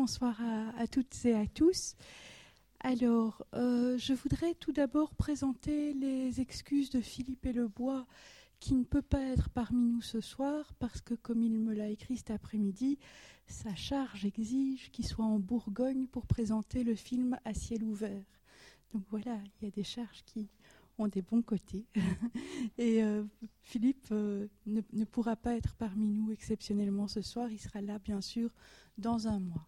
bonsoir à toutes et à tous. Alors, je voudrais tout d'abord présenter les excuses de Philippe Hellebois, qui ne peut pas être parmi nous ce soir, parce que, comme il me l'a écrit cet après-midi, sa charge exige qu'il soit en Bourgogne pour présenter le film À ciel ouvert. Donc voilà, il y a des charges qui ont des bons côtés. Et Philippe ne pourra pas être parmi nous exceptionnellement ce soir. Il sera là, bien sûr, dans un mois.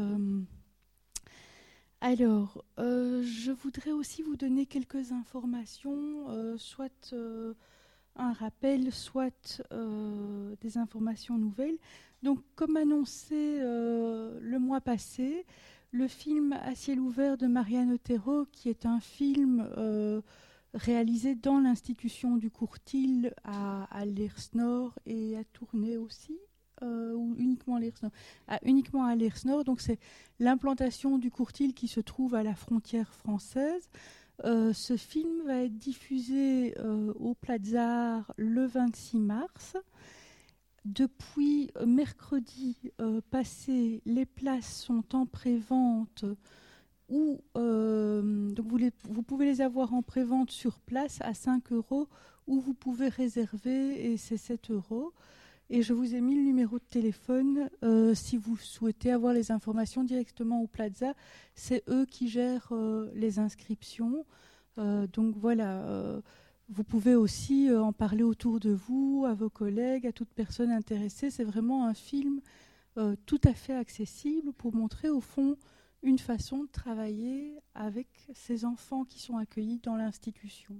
Alors, je voudrais aussi vous donner quelques informations, soit un rappel, soit des informations nouvelles. Donc, comme annoncé le mois passé, le film À ciel ouvert de Marianne Otero, qui est un film réalisé dans l'institution du Courtil à Lers Nord et à Tournai aussi, ou uniquement à Lers Nord. Uniquement à Lers Nord, donc c'est l'implantation du Courtil qui se trouve à la frontière française. Ce film va être diffusé au Platzar le 26 mars. Depuis mercredi passé, les places sont en pré-vente ou donc vous pouvez les avoir en pré-vente sur place à 5 € ou vous pouvez réserver et c'est 7 €. Et je vous ai mis le numéro de téléphone si vous souhaitez avoir les informations directement au Plaza. C'est eux qui gèrent les inscriptions. Donc voilà, vous pouvez aussi en parler autour de vous, à vos collègues, à toute personne intéressée. C'est vraiment un film tout à fait accessible pour montrer au fond une façon de travailler avec ces enfants qui sont accueillis dans l'institution.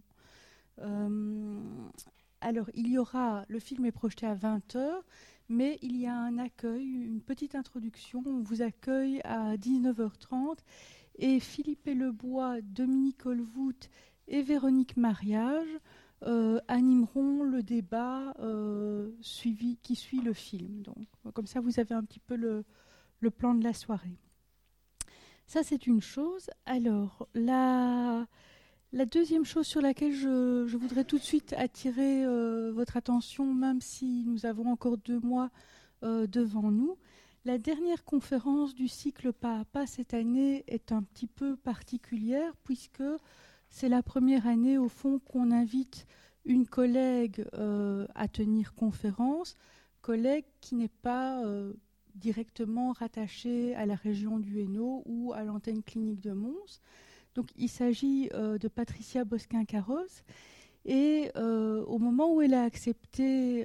Alors, le film est projeté à 20h, mais il y a un accueil, une petite introduction. On vous accueille à 19h30 et Philippe Hellebois, Dominique Olvout et Véronique Mariage animeront le débat qui suit le film. Donc, comme ça, vous avez un petit peu le plan de la soirée. Ça, c'est une chose. Alors, la deuxième chose sur laquelle je voudrais tout de suite attirer votre attention, même si nous avons encore 2 mois devant nous, la dernière conférence du cycle Pas à Pas cette année est un petit peu particulière, puisque c'est la première année, au fond, qu'on invite une collègue à tenir conférence, collègue qui n'est pas directement rattachée à la région du Hainaut ou à l'antenne clinique de Mons. Donc, il s'agit de Patricia Bosquin-Carros. Et au moment où elle a accepté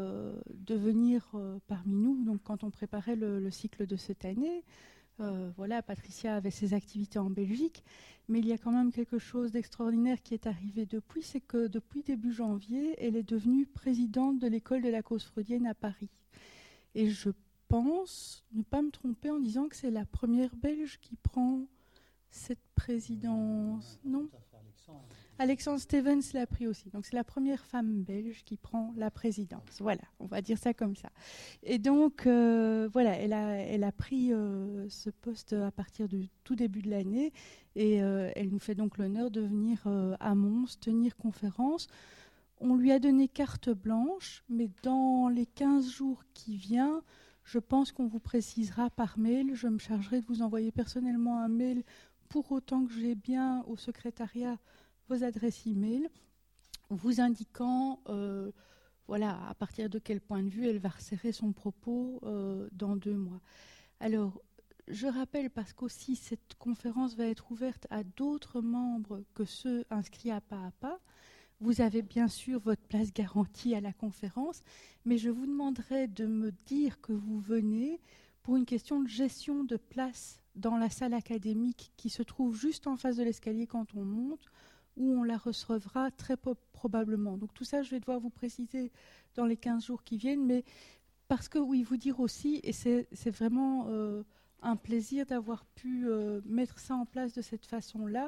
de venir parmi nous, donc quand on préparait le cycle de cette année, voilà, Patricia avait ses activités en Belgique, mais il y a quand même quelque chose d'extraordinaire qui est arrivé depuis, c'est que depuis début janvier, elle est devenue présidente de l'école de la cause freudienne à Paris. Et je pense ne pas me tromper en disant que c'est la première Belge qui prend cette présidence. Non, Alexandre Stevens l'a pris aussi. Donc, c'est la première femme belge qui prend la présidence. Voilà, on va dire ça comme ça. Et donc, voilà, elle a pris ce poste à partir du tout début de l'année. Et elle nous fait donc l'honneur de venir à Mons tenir conférence. On lui a donné carte blanche, mais dans les 15 jours qui viennent, je pense qu'on vous précisera par mail. Je me chargerai de vous envoyer personnellement un mail pour autant que j'ai bien au secrétariat vos adresses e-mail, vous indiquant voilà, à partir de quel point de vue elle va resserrer son propos dans 2 mois. Alors, je rappelle, parce qu'aussi cette conférence va être ouverte à d'autres membres que ceux inscrits à Pas. Vous avez bien sûr votre place garantie à la conférence, mais je vous demanderai de me dire que vous venez pour une question de gestion de place dans la salle académique qui se trouve juste en face de l'escalier quand on monte, où on la recevra très probablement. Donc tout ça, je vais devoir vous préciser dans les 15 jours qui viennent, mais parce que, oui, vous dire aussi, et c'est vraiment un plaisir d'avoir pu mettre ça en place de cette façon-là,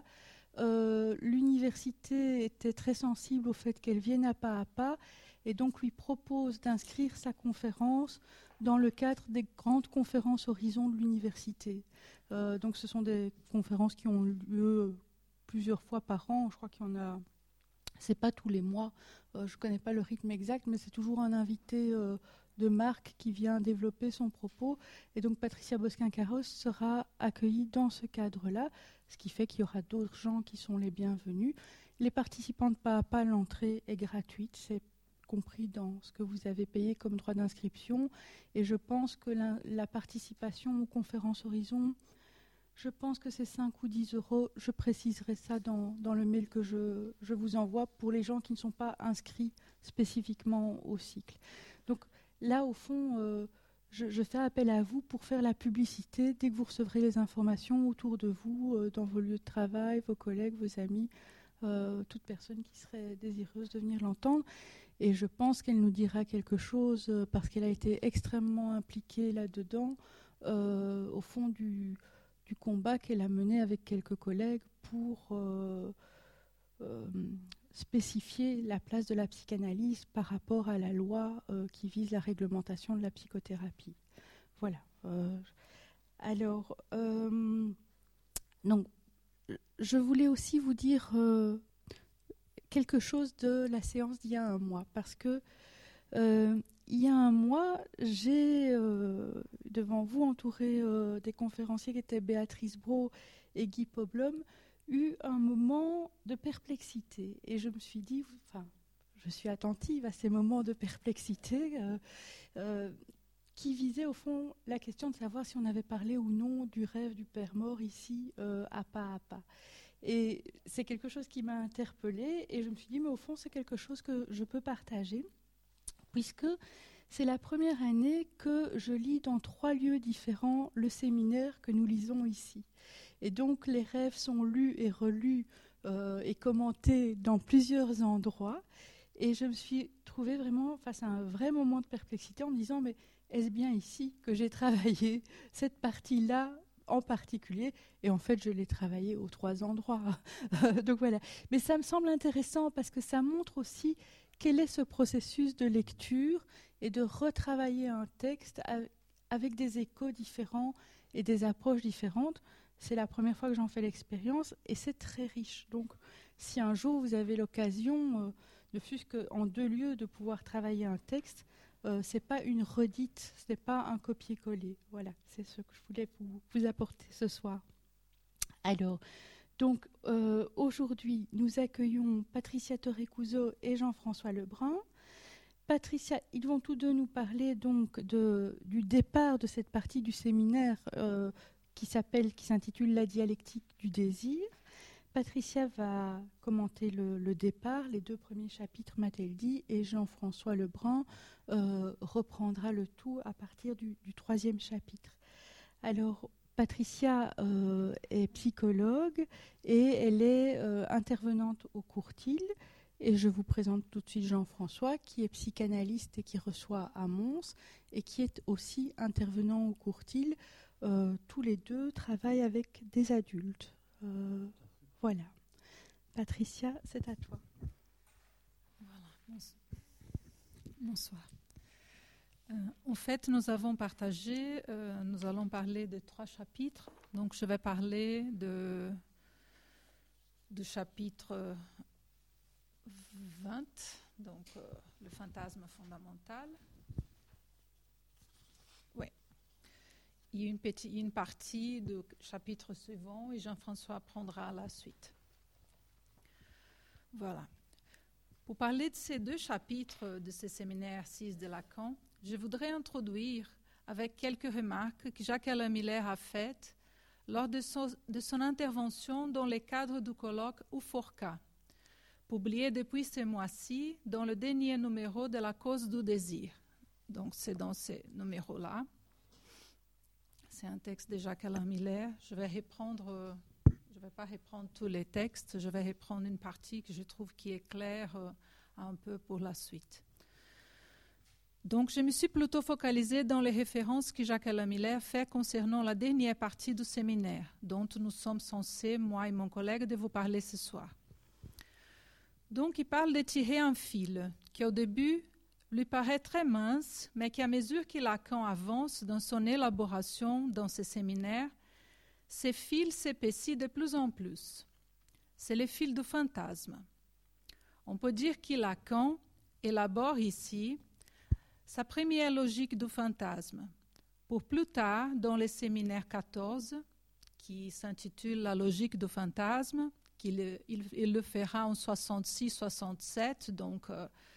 l'université était très sensible au fait qu'elle vienne à Pas, et donc lui propose d'inscrire sa conférence dans le cadre des grandes conférences Horizon de l'université. Donc ce sont des conférences qui ont lieu plusieurs fois par an. Je crois qu'il y en a, c'est pas tous les mois, je connais pas le rythme exact, mais c'est toujours un invité de Marc qui vient développer son propos. Et donc Patricia Bosquin-Carros sera accueillie dans ce cadre-là, ce qui fait qu'il y aura d'autres gens qui sont les bienvenus. Les participants de Pas à Pas, l'entrée est gratuite, c'est compris dans ce que vous avez payé comme droit d'inscription. Et je pense que la participation aux conférences Horizon, je pense que c'est 5 ou 10 euros. Je préciserai ça dans le mail que je vous envoie pour les gens qui ne sont pas inscrits spécifiquement au cycle. Donc là, au fond, je fais appel à vous pour faire la publicité dès que vous recevrez les informations autour de vous, dans vos lieux de travail, vos collègues, vos amis, toute personne qui serait désireuse de venir l'entendre. Et je pense qu'elle nous dira quelque chose parce qu'elle a été extrêmement impliquée là-dedans, au fond du combat qu'elle a mené avec quelques collègues pour spécifier la place de la psychanalyse par rapport à la loi qui vise la réglementation de la psychothérapie. Voilà. Donc, je voulais aussi vous dire quelque chose de la séance d'il y a un mois, parce que il y a un mois, j'ai devant vous, entouré des conférenciers qui étaient Béatrice Brault et Guy Poblom, eu un moment de perplexité. Et je me suis dit, je suis attentive à ces moments de perplexité qui visaient au fond la question de savoir si on avait parlé ou non du rêve du père mort ici, à Pas. Et c'est quelque chose qui m'a interpellée et je me suis dit, mais au fond, c'est quelque chose que je peux partager, puisque c'est la première année que je lis dans 3 lieux différents le séminaire que nous lisons ici. Et donc, les rêves sont lus et relus et commentés dans plusieurs endroits. Et je me suis trouvée vraiment face à un vrai moment de perplexité en me disant, mais est-ce bien ici que j'ai travaillé cette partie-là en particulier? Et en fait, je l'ai travaillé aux 3 endroits. Donc voilà. Mais ça me semble intéressant parce que ça montre aussi quel est ce processus de lecture et de retravailler un texte avec des échos différents et des approches différentes. C'est la première fois que j'en fais l'expérience et c'est très riche. Donc, si un jour vous avez l'occasion, ne fût-ce qu'en 2 lieux, de pouvoir travailler un texte, ce n'est pas une redite, ce n'est pas un copier-coller. Voilà, c'est ce que je voulais vous apporter ce soir. Alors, donc, aujourd'hui, nous accueillons Patricia Torrecouso et Jean-François Lebrun. Patricia, ils vont tous deux nous parler donc du départ de cette partie du séminaire qui s'intitule La dialectique du désir. Patricia va commenter le départ, les 2 premiers chapitres, m'a-t-elle dit, et Jean-François Lebrun reprendra le tout à partir du 3e chapitre. Alors, Patricia est psychologue et elle est intervenante au Courtil. Et je vous présente tout de suite Jean-François, qui est psychanalyste et qui reçoit à Mons, et qui est aussi intervenant au Courtil. Tous les 2 travaillent avec des adultes. Voilà. Patricia, c'est à toi. Voilà. Bonsoir. En fait, nous avons partagé, nous allons parler de 3 chapitres. Donc, je vais parler de chapitre 20, donc le fantasme fondamental. Oui. Il y a une partie du chapitre suivant et Jean-François prendra la suite. Voilà. Pour parler de ces 2 chapitres de ce séminaire 6 de Lacan, je voudrais introduire avec quelques remarques que Jacques-Alain Miller a faites lors de son intervention dans le cadre du colloque Uforca, publié depuis ce mois-ci dans le dernier numéro de La cause du désir. Donc c'est dans ce numéro-là. C'est un texte de Jacques-Alain Miller. Je ne vais pas reprendre tous les textes, je vais reprendre une partie que je trouve qui est claire un peu pour la suite. Donc, je me suis plutôt focalisée dans les références que Jacques-Alain Miller fait concernant la dernière partie du séminaire, dont nous sommes censés, moi et mon collègue, de vous parler ce soir. Donc, il parle de tirer un fil, qui au début lui paraît très mince, mais qu'à mesure que Lacan avance dans son élaboration dans ce séminaire, ces fils s'épaississent de plus en plus. C'est le fil du fantasme. On peut dire que Lacan élabore ici sa première logique du fantasme. Pour plus tard, dans le séminaire 14, qui s'intitule La logique du fantasme, il le fera en 66-67, donc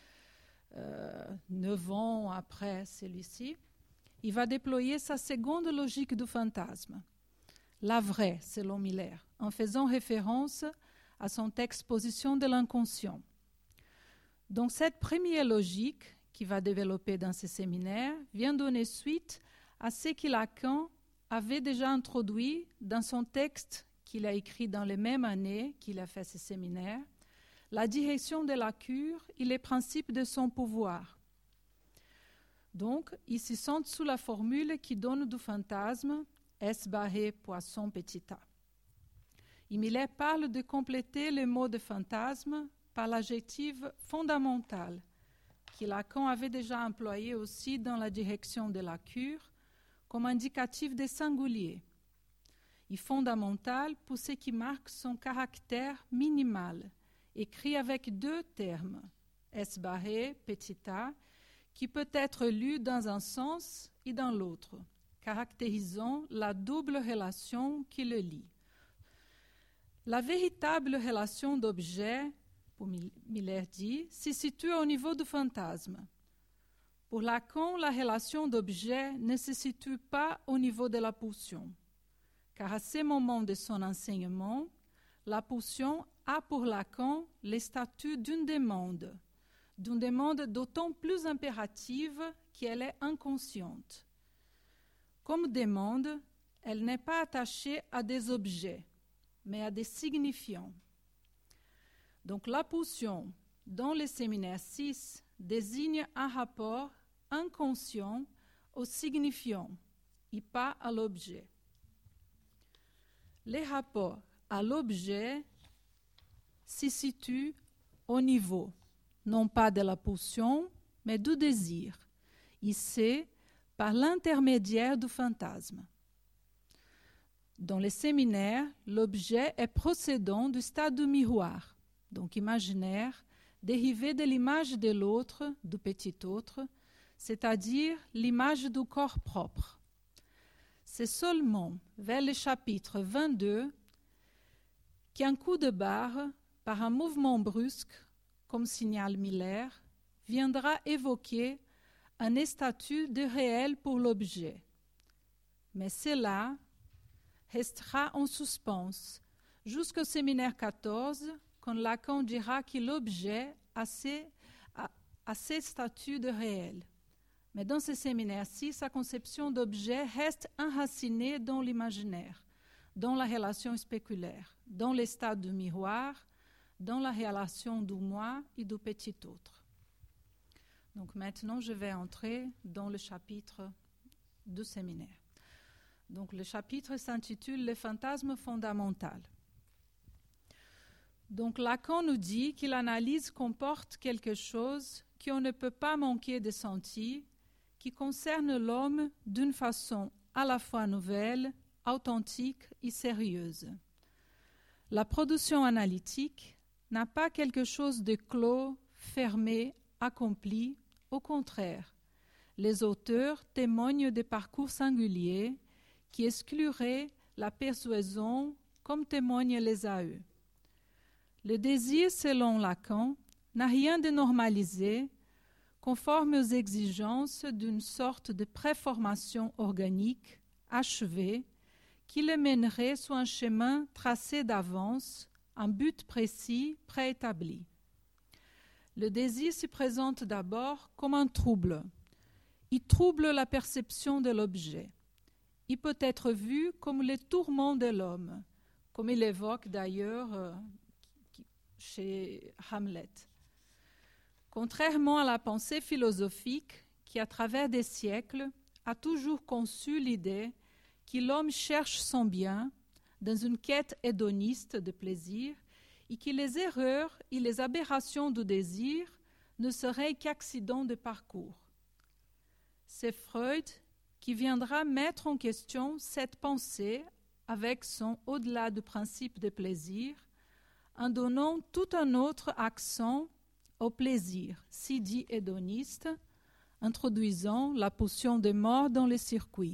9 ans après celui-ci, il va déployer sa seconde logique du fantasme, la vraie, selon Miller, en faisant référence à son texte Position de l'inconscient. Donc cette première logique, qu'il va développer dans ce séminaire, vient donner suite à ce que Lacan avait déjà introduit dans son texte qu'il a écrit dans les mêmes années qu'il a fait ce séminaire, la direction de la cure et les principes de son pouvoir. Donc, ils se sentent sous la formule qui donne du fantasme S barré poisson petit a. Et Miller parle de compléter le mot de fantasme par l'adjectif fondamental, que Lacan avait déjà employé aussi dans la direction de la cure comme indicatif de singulier, et fondamental pour ce qui marque son caractère minimal, écrit avec 2 termes, S barré, petit a, qui peut être lu dans un sens et dans l'autre, caractérisant la double relation qui le lie. La véritable relation d'objet, pour Miller dit, se situe au niveau du fantasme. Pour Lacan, la relation d'objet ne se situe pas au niveau de la pulsion, car à ce moment de son enseignement, la pulsion a pour Lacan le statut d'une demande d'autant plus impérative qu'elle est inconsciente. Comme demande, elle n'est pas attachée à des objets, mais à des signifiants. Donc la pulsion, dans le séminaire 6, désigne un rapport inconscient au signifiant et pas à l'objet. Les rapports à l'objet se situent au niveau, non pas de la pulsion, mais du désir, et c'est par l'intermédiaire du fantasme. Dans les séminaires, l'objet est procédant du stade du miroir, donc imaginaire, dérivé de l'image de l'autre, du petit autre, c'est-à-dire l'image du corps propre. C'est seulement vers le chapitre 22 qu'un coup de barre, par un mouvement brusque, comme signale Miller, viendra évoquer un statut de réel pour l'objet. Mais cela restera en suspens jusqu'au séminaire 14, quand Lacan dira que l'objet a ses statuts de réel. Mais dans ce séminaire-ci, sa conception d'objet reste enracinée dans l'imaginaire, dans la relation spéculaire, dans les stades du miroir, dans la relation du moi et du petit autre. Donc maintenant, je vais entrer dans le chapitre du séminaire. Donc le chapitre s'intitule « Le fantasme fondamental ». Donc Lacan nous dit que l'analyse comporte quelque chose qu'on ne peut pas manquer de sentir, qui concerne l'homme d'une façon à la fois nouvelle, authentique et sérieuse. La production analytique n'a pas quelque chose de clos, fermé, accompli. Au contraire, les auteurs témoignent des parcours singuliers qui excluraient la persuasion comme témoignent les AE. Le désir, selon Lacan, n'a rien de normalisé, conforme aux exigences d'une sorte de préformation organique achevée qui le mènerait sur un chemin tracé d'avance, un but précis, préétabli. Le désir se présente d'abord comme un trouble. Il trouble la perception de l'objet. Il peut être vu comme le tourment de l'homme, comme il évoque d'ailleurs chez Hamlet. Contrairement à la pensée philosophique qui, à travers des siècles, a toujours conçu l'idée que l'homme cherche son bien dans une quête hédoniste de plaisir et que les erreurs et les aberrations du désir ne seraient qu'accidents de parcours. C'est Freud qui viendra mettre en question cette pensée avec son au-delà du principe de plaisir, en donnant tout un autre accent au plaisir, si dit hédoniste, introduisant la pulsion de mort dans les circuits.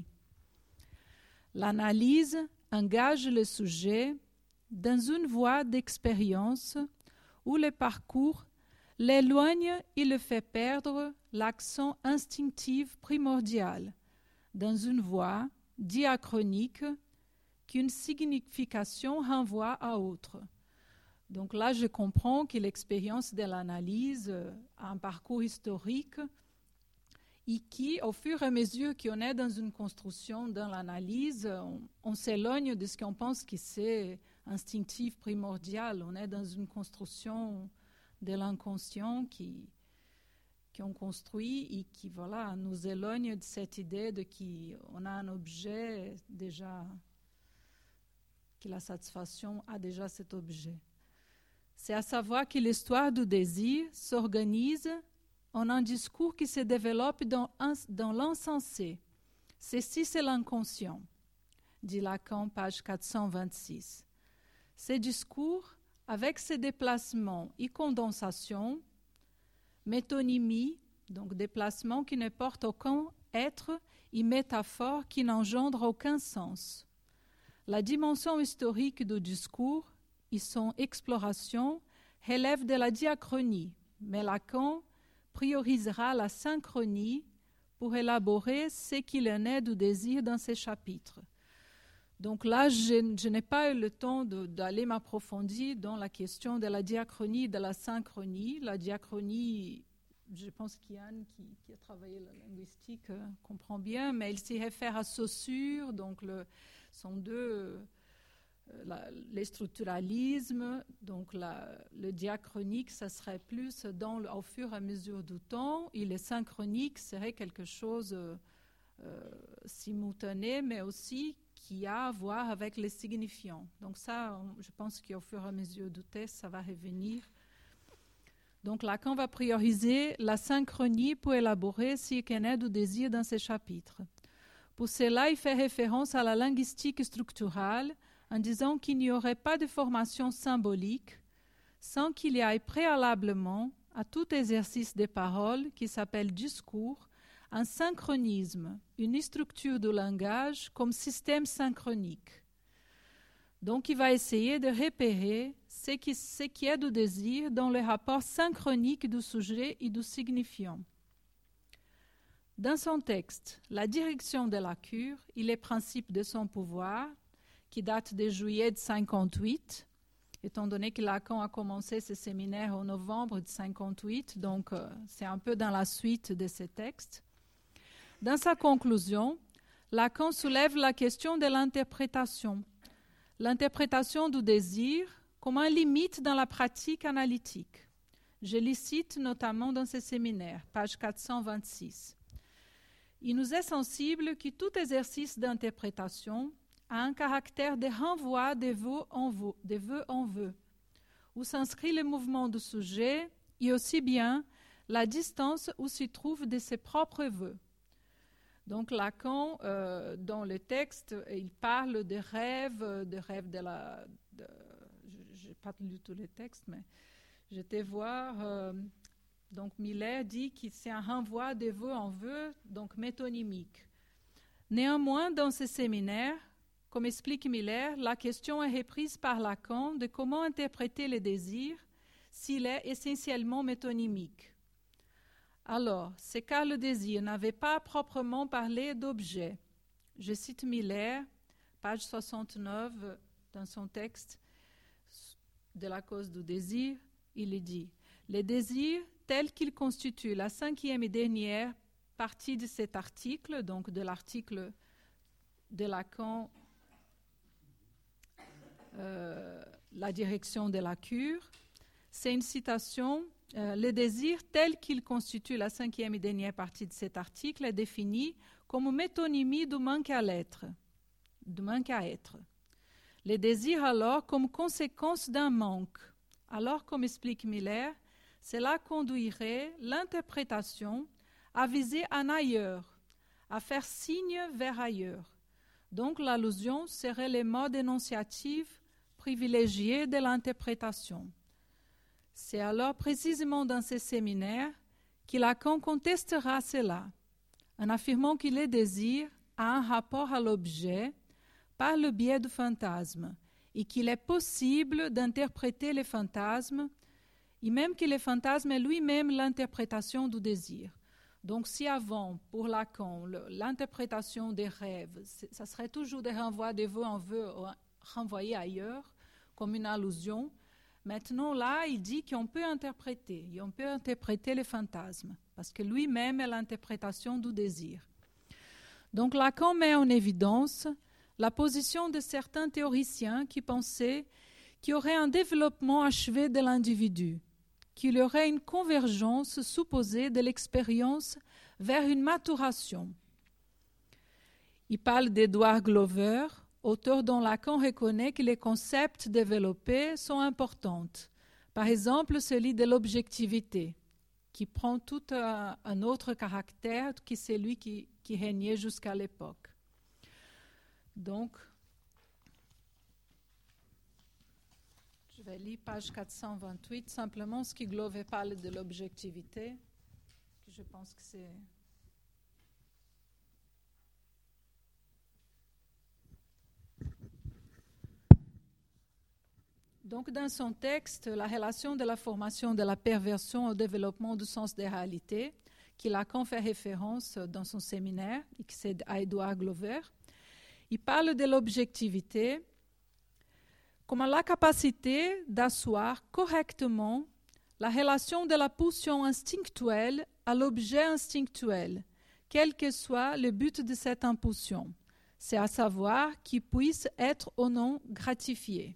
L'analyse engage le sujet dans une voie d'expérience où le parcours l'éloigne et le fait perdre l'accent instinctif primordial, dans une voie diachronique qu'une signification renvoie à autre. Donc là, je comprends que l'expérience de l'analyse a un parcours historique et qui, au fur et à mesure qu'on est dans une construction, dans l'analyse, on s'éloigne de ce qu'on pense que c'est instinctif, primordial. On est dans une construction de l'inconscient qu'on construit et qui nous éloigne de cette idée de qu'on a un objet déjà, que la satisfaction a déjà cet objet. C'est à savoir que l'histoire du désir s'organise en un discours qui se développe dans l'insensé. Ceci, c'est l'inconscient, dit Lacan, page 426. Ce discours, avec ses déplacements et condensations, métonymie, donc déplacements qui ne portent aucun être, et métaphores qui n'engendrent aucun sens. La dimension historique du discours et son exploration relèvent de la diachronie, mais Lacan priorisera la synchronie pour élaborer ce qu'il en est du désir dans ces chapitres. Donc là, je n'ai pas eu le temps d'aller m'approfondir dans la question de la diachronie et de la synchronie. La diachronie, je pense qu'Yann, qui a travaillé la linguistique, comprend bien, mais il s'y réfère à Saussure, donc sont deux... les structuralismes, donc le diachronique, ça serait plus au fur et à mesure du temps, et le synchronique serait quelque chose simultané, mais aussi qui a à voir avec les signifiants. Donc ça, je pense qu'au fur et à mesure du texte, ça va revenir. Donc Lacan va prioriser la synchronie pour élaborer ce qu'en est du désir dans ces chapitres. Pour cela, il fait référence à la linguistique structurale, en disant qu'il n'y aurait pas de formation symbolique sans qu'il y ait préalablement à tout exercice des paroles qui s'appelle discours, un synchronisme, une structure du langage comme système synchronique. Donc il va essayer de repérer ce qui est du désir dans le rapport synchronique du sujet et du signifiant. Dans son texte, La direction de la cure et les principes de son pouvoir, qui date de juillet de 1958, étant donné que Lacan a commencé ce séminaire en novembre de 1958, donc c'est un peu dans la suite de ces textes. Dans sa conclusion, Lacan soulève la question de l'interprétation. L'interprétation du désir comme un limite dans la pratique analytique. Je les cite notamment dans ce séminaire, page 426. Il nous est sensible que tout exercice d'interprétation a un caractère de renvoi de vœu en vœu, où s'inscrit le mouvement du sujet et aussi bien la distance où s'y trouve de ses propres vœux. Donc Lacan, dans le texte, il parle de rêves de la... je n'ai pas lu tous les textes, mais j'étais voir... donc Miller dit que c'est un renvoi de vœu en vœu, donc métonymique. Néanmoins, dans ce séminaire, comme explique Miller, la question est reprise par Lacan de comment interpréter le désir s'il est essentiellement métonymique. Alors, c'est car le désir n'avait pas proprement parlé d'objet. Je cite Miller, page 69, dans son texte de la cause du désir, il dit « Le désir, tel qu'il constitue la 5e et dernière partie de cet article, donc de l'article de Lacan, la direction de la cure, c'est une citation. Le désir, tel qu'il constitue la 5e et dernière partie de cet article, est défini comme métonymie du manque à l'être, du manque à être. Le désir, alors, comme conséquence d'un manque. Alors, comme explique Miller, cela conduirait l'interprétation à viser un ailleurs, à faire signe vers ailleurs. Donc, l'allusion serait le mode énonciatif privilégié de l'interprétation. C'est alors précisément dans ces séminaires que Lacan contestera cela, en affirmant que le désir a un rapport à l'objet par le biais du fantasme et qu'il est possible d'interpréter les fantasmes et même que le fantasme est lui-même l'interprétation du désir. Donc si avant, pour Lacan, l'interprétation des rêves, ça serait toujours des renvois de vœux en vœux renvoyés ailleurs, comme une allusion, maintenant là, il dit qu'on peut interpréter, et on peut interpréter les fantasmes, parce que lui-même est l'interprétation du désir. Donc Lacan met en évidence la position de certains théoriciens qui pensaient qu'il y aurait un développement achevé de l'individu, qu'il y aurait une convergence supposée de l'expérience vers une maturation. Il parle d'Edward Glover, auteur dont Lacan reconnaît que les concepts développés sont importants. Par exemple, celui de l'objectivité, qui prend tout un autre caractère que celui qui régnait jusqu'à l'époque. Donc, je vais lire page 428, simplement ce que Glover parle de l'objectivité, que je pense que c'est... Donc, dans son texte, la relation de la formation de la perversion au développement du sens des réalités, qui Lacan fait référence dans son séminaire, et qui c'est à Edward Glover, il parle de l'objectivité comme la capacité d'asseoir correctement la relation de la pulsion instinctuelle à l'objet instinctuel, quel que soit le but de cette impulsion, c'est à savoir qu'il puisse être ou non gratifié.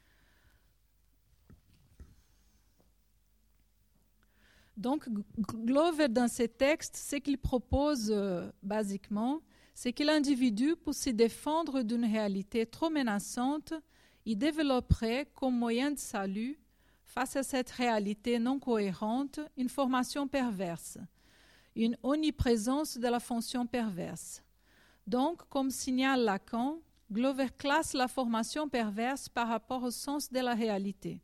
Donc, Glover, dans ses textes, ce qu'il propose basiquement, c'est que l'individu, pour se défendre d'une réalité trop menaçante, il développerait comme moyen de salut, face à cette réalité non cohérente, une formation perverse, une omniprésence de la fonction perverse. Donc, comme signale Lacan, Glover classe la formation perverse par rapport au sens de la réalité.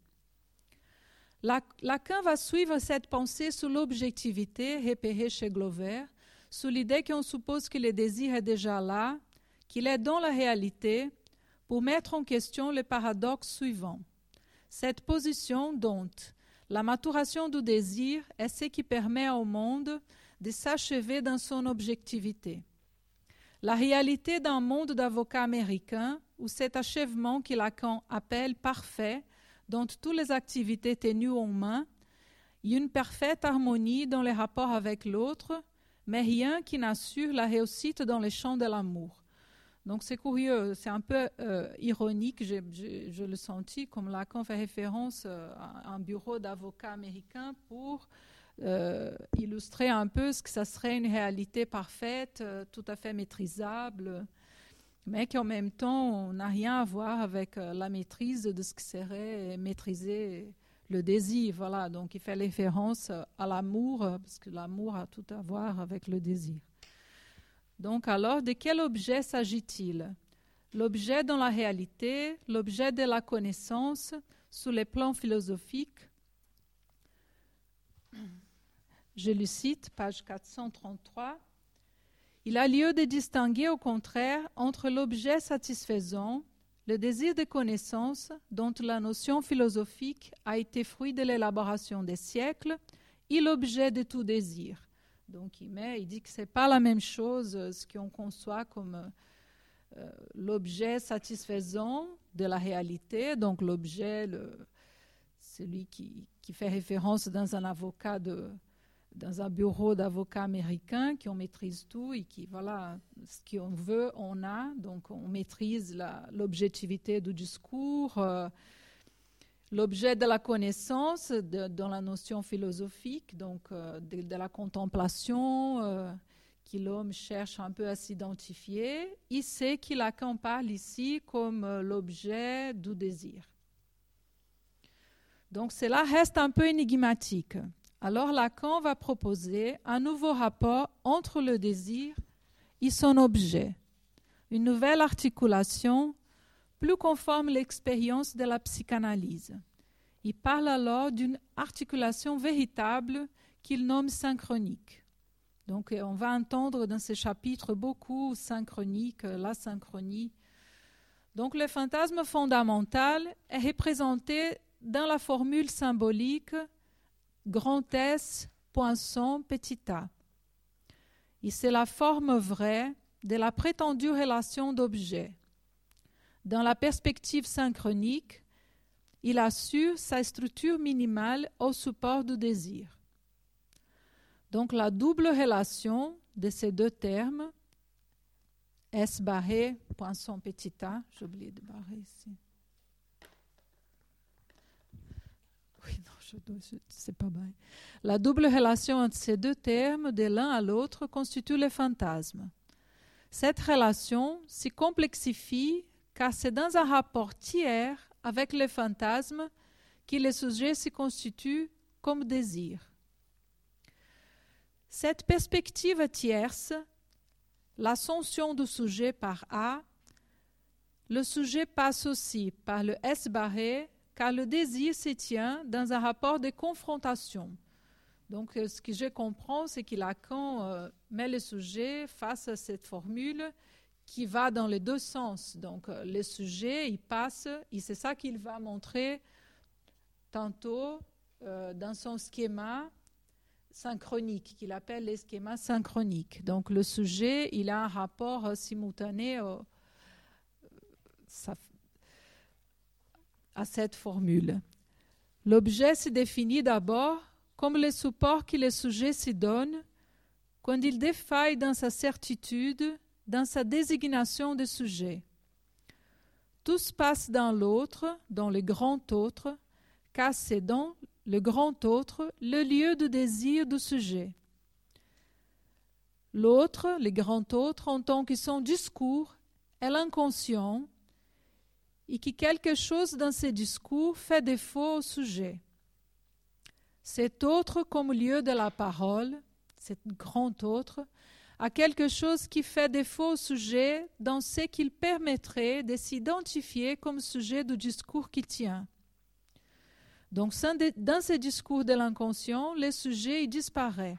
Lacan va suivre cette pensée sous l'objectivité repérée chez Glover, sous l'idée qu'on suppose que le désir est déjà là, qu'il est dans la réalité, pour mettre en question le paradoxe suivant. Cette position, dont la maturation du désir est ce qui permet au monde de s'achever dans son objectivité. La réalité d'un monde d'avocats américains, où cet achèvement que Lacan appelle parfait, dont toutes les activités tenues en main, y a une parfaite harmonie dans les rapports avec l'autre, mais rien qui n'assure la réussite dans les champs de l'amour. Donc c'est curieux, c'est un peu ironique, je le sentis, comme Lacan fait référence à un bureau d'avocats américains pour illustrer un peu ce que ça serait une réalité parfaite, tout à fait maîtrisable, mais qu'en même temps, on n'a rien à voir avec la maîtrise de ce qui serait maîtriser le désir. Voilà, donc il fait référence à l'amour, parce que l'amour a tout à voir avec le désir. Donc alors, de quel objet s'agit-il? L'objet dans la réalité, l'objet de la connaissance sous les plans philosophiques. Je le cite, page 433. Il a lieu de distinguer au contraire entre l'objet satisfaisant, le désir de connaissance dont la notion philosophique a été fruit de l'élaboration des siècles, et l'objet de tout désir. Donc il dit que ce n'est pas la même chose ce qu'on conçoit comme l'objet satisfaisant de la réalité, donc l'objet, celui qui fait référence dans dans un bureau d'avocats américains qui on maîtrise tout et qui, voilà, ce qu'on veut, on a. Donc, on maîtrise l'objectivité du discours, l'objet de la connaissance dans la notion philosophique, donc de la contemplation, que l'homme cherche un peu à s'identifier. Et c'est que Lacan parle ici comme l'objet du désir. Donc, cela reste un peu énigmatique. Alors Lacan va proposer un nouveau rapport entre le désir et son objet, une nouvelle articulation plus conforme à l'expérience de la psychanalyse. Il parle alors d'une articulation véritable qu'il nomme synchronique. Donc on va entendre dans ces chapitres beaucoup synchronique, la synchronie. Donc le fantasme fondamental est représenté dans la formule symbolique grand S, poinçon, petit a. Et c'est la forme vraie de la prétendue relation d'objet. Dans la perspective synchronique, il assure sa structure minimale au support du désir. Donc la double relation de ces deux termes, S barré, poinçon petit a, j'ai oublié de barrer ici. Oui, non, c'est pas mal. La double relation entre ces deux termes, de l'un à l'autre, constitue le fantasme. Cette relation s'y complexifie car c'est dans un rapport tiers avec le fantasme que le sujet se constitue comme désir. Cette perspective tierce, l'ascension du sujet par A, le sujet passe aussi par le S barré, car le désir se tient dans un rapport de confrontation. Donc, ce que je comprends, c'est que Lacan met le sujet face à cette formule qui va dans les deux sens. Donc, le sujet, il passe, et c'est ça qu'il va montrer tantôt dans son schéma synchronique, qu'il appelle les schémas synchroniques. Donc, le sujet, il a un rapport simultané à cette formule. L'objet se définit d'abord comme le support que le sujet se donne quand il défaille dans sa certitude, dans sa désignation de sujet. Tout se passe dans l'autre, dans le grand autre, car c'est dans le grand autre le lieu du désir du sujet. L'autre, le grand autre, en tant que son discours, est l'inconscient et que quelque chose dans ce discours fait défaut au sujet. Cet autre comme lieu de la parole, cet grand autre, a quelque chose qui fait défaut au sujet dans ce qu'il permettrait de s'identifier comme sujet du discours qu'il tient. Donc, dans ce discours de l'inconscient, le sujet disparaît.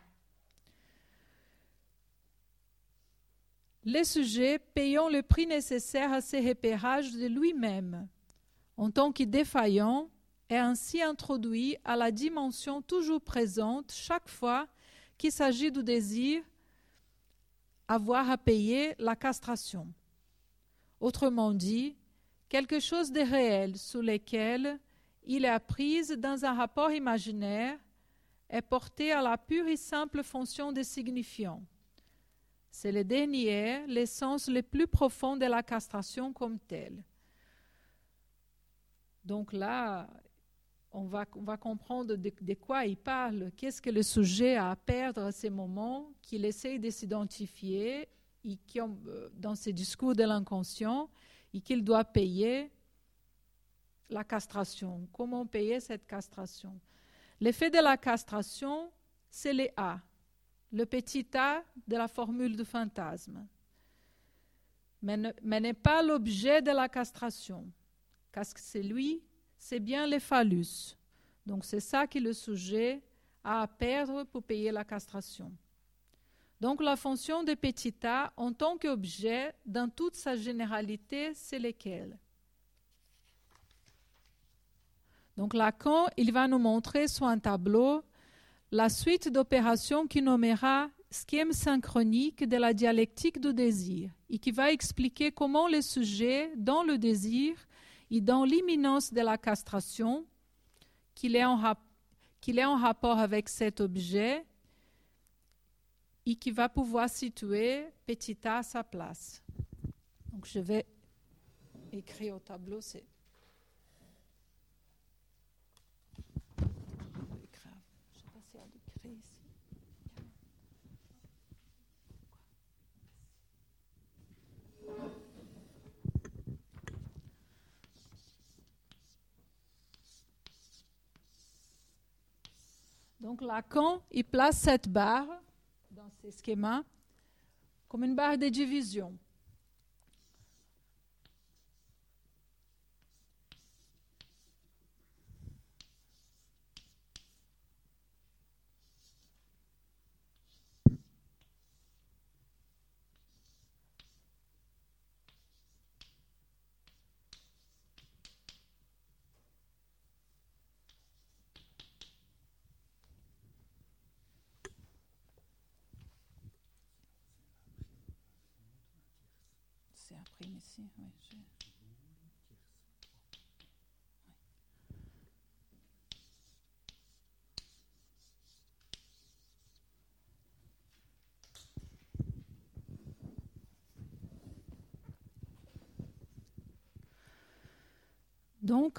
Le sujet payant le prix nécessaire à ce repérage de lui-même, en tant que défaillant, est ainsi introduit à la dimension toujours présente chaque fois qu'il s'agit du désir avoir à payer la castration. Autrement dit, quelque chose de réel sous lequel il est prise dans un rapport imaginaire est porté à la pure et simple fonction de signifiant. C'est le dernier, l'essence le plus profond de la castration comme telle. Donc là, on va comprendre de quoi il parle, qu'est-ce que le sujet a à perdre à ces moments qu'il essaye de s'identifier et qui, dans ses discours de l'inconscient, et qu'il doit payer la castration. Comment payer cette castration? L'effet de la castration, c'est le A, le petit a de la formule du fantasme. Mais n'est pas l'objet de la castration, parce que c'est bien le phallus. Donc c'est ça que le sujet a à perdre pour payer la castration. Donc la fonction de petit a en tant qu'objet, dans toute sa généralité, c'est lequel? Donc Lacan, il va nous montrer sur un tableau la suite d'opérations qu'il nommera schème synchronique de la dialectique du désir et qui va expliquer comment le sujet, dans le désir et dans l'imminence de la castration, qu'il est en rapport avec cet objet et qui va pouvoir situer petit a à sa place. Donc je vais écrire au tableau, Donc Lacan, il place cette barre dans ces schémas comme une barre de division. c'est imprimé ici. Oui, Donc,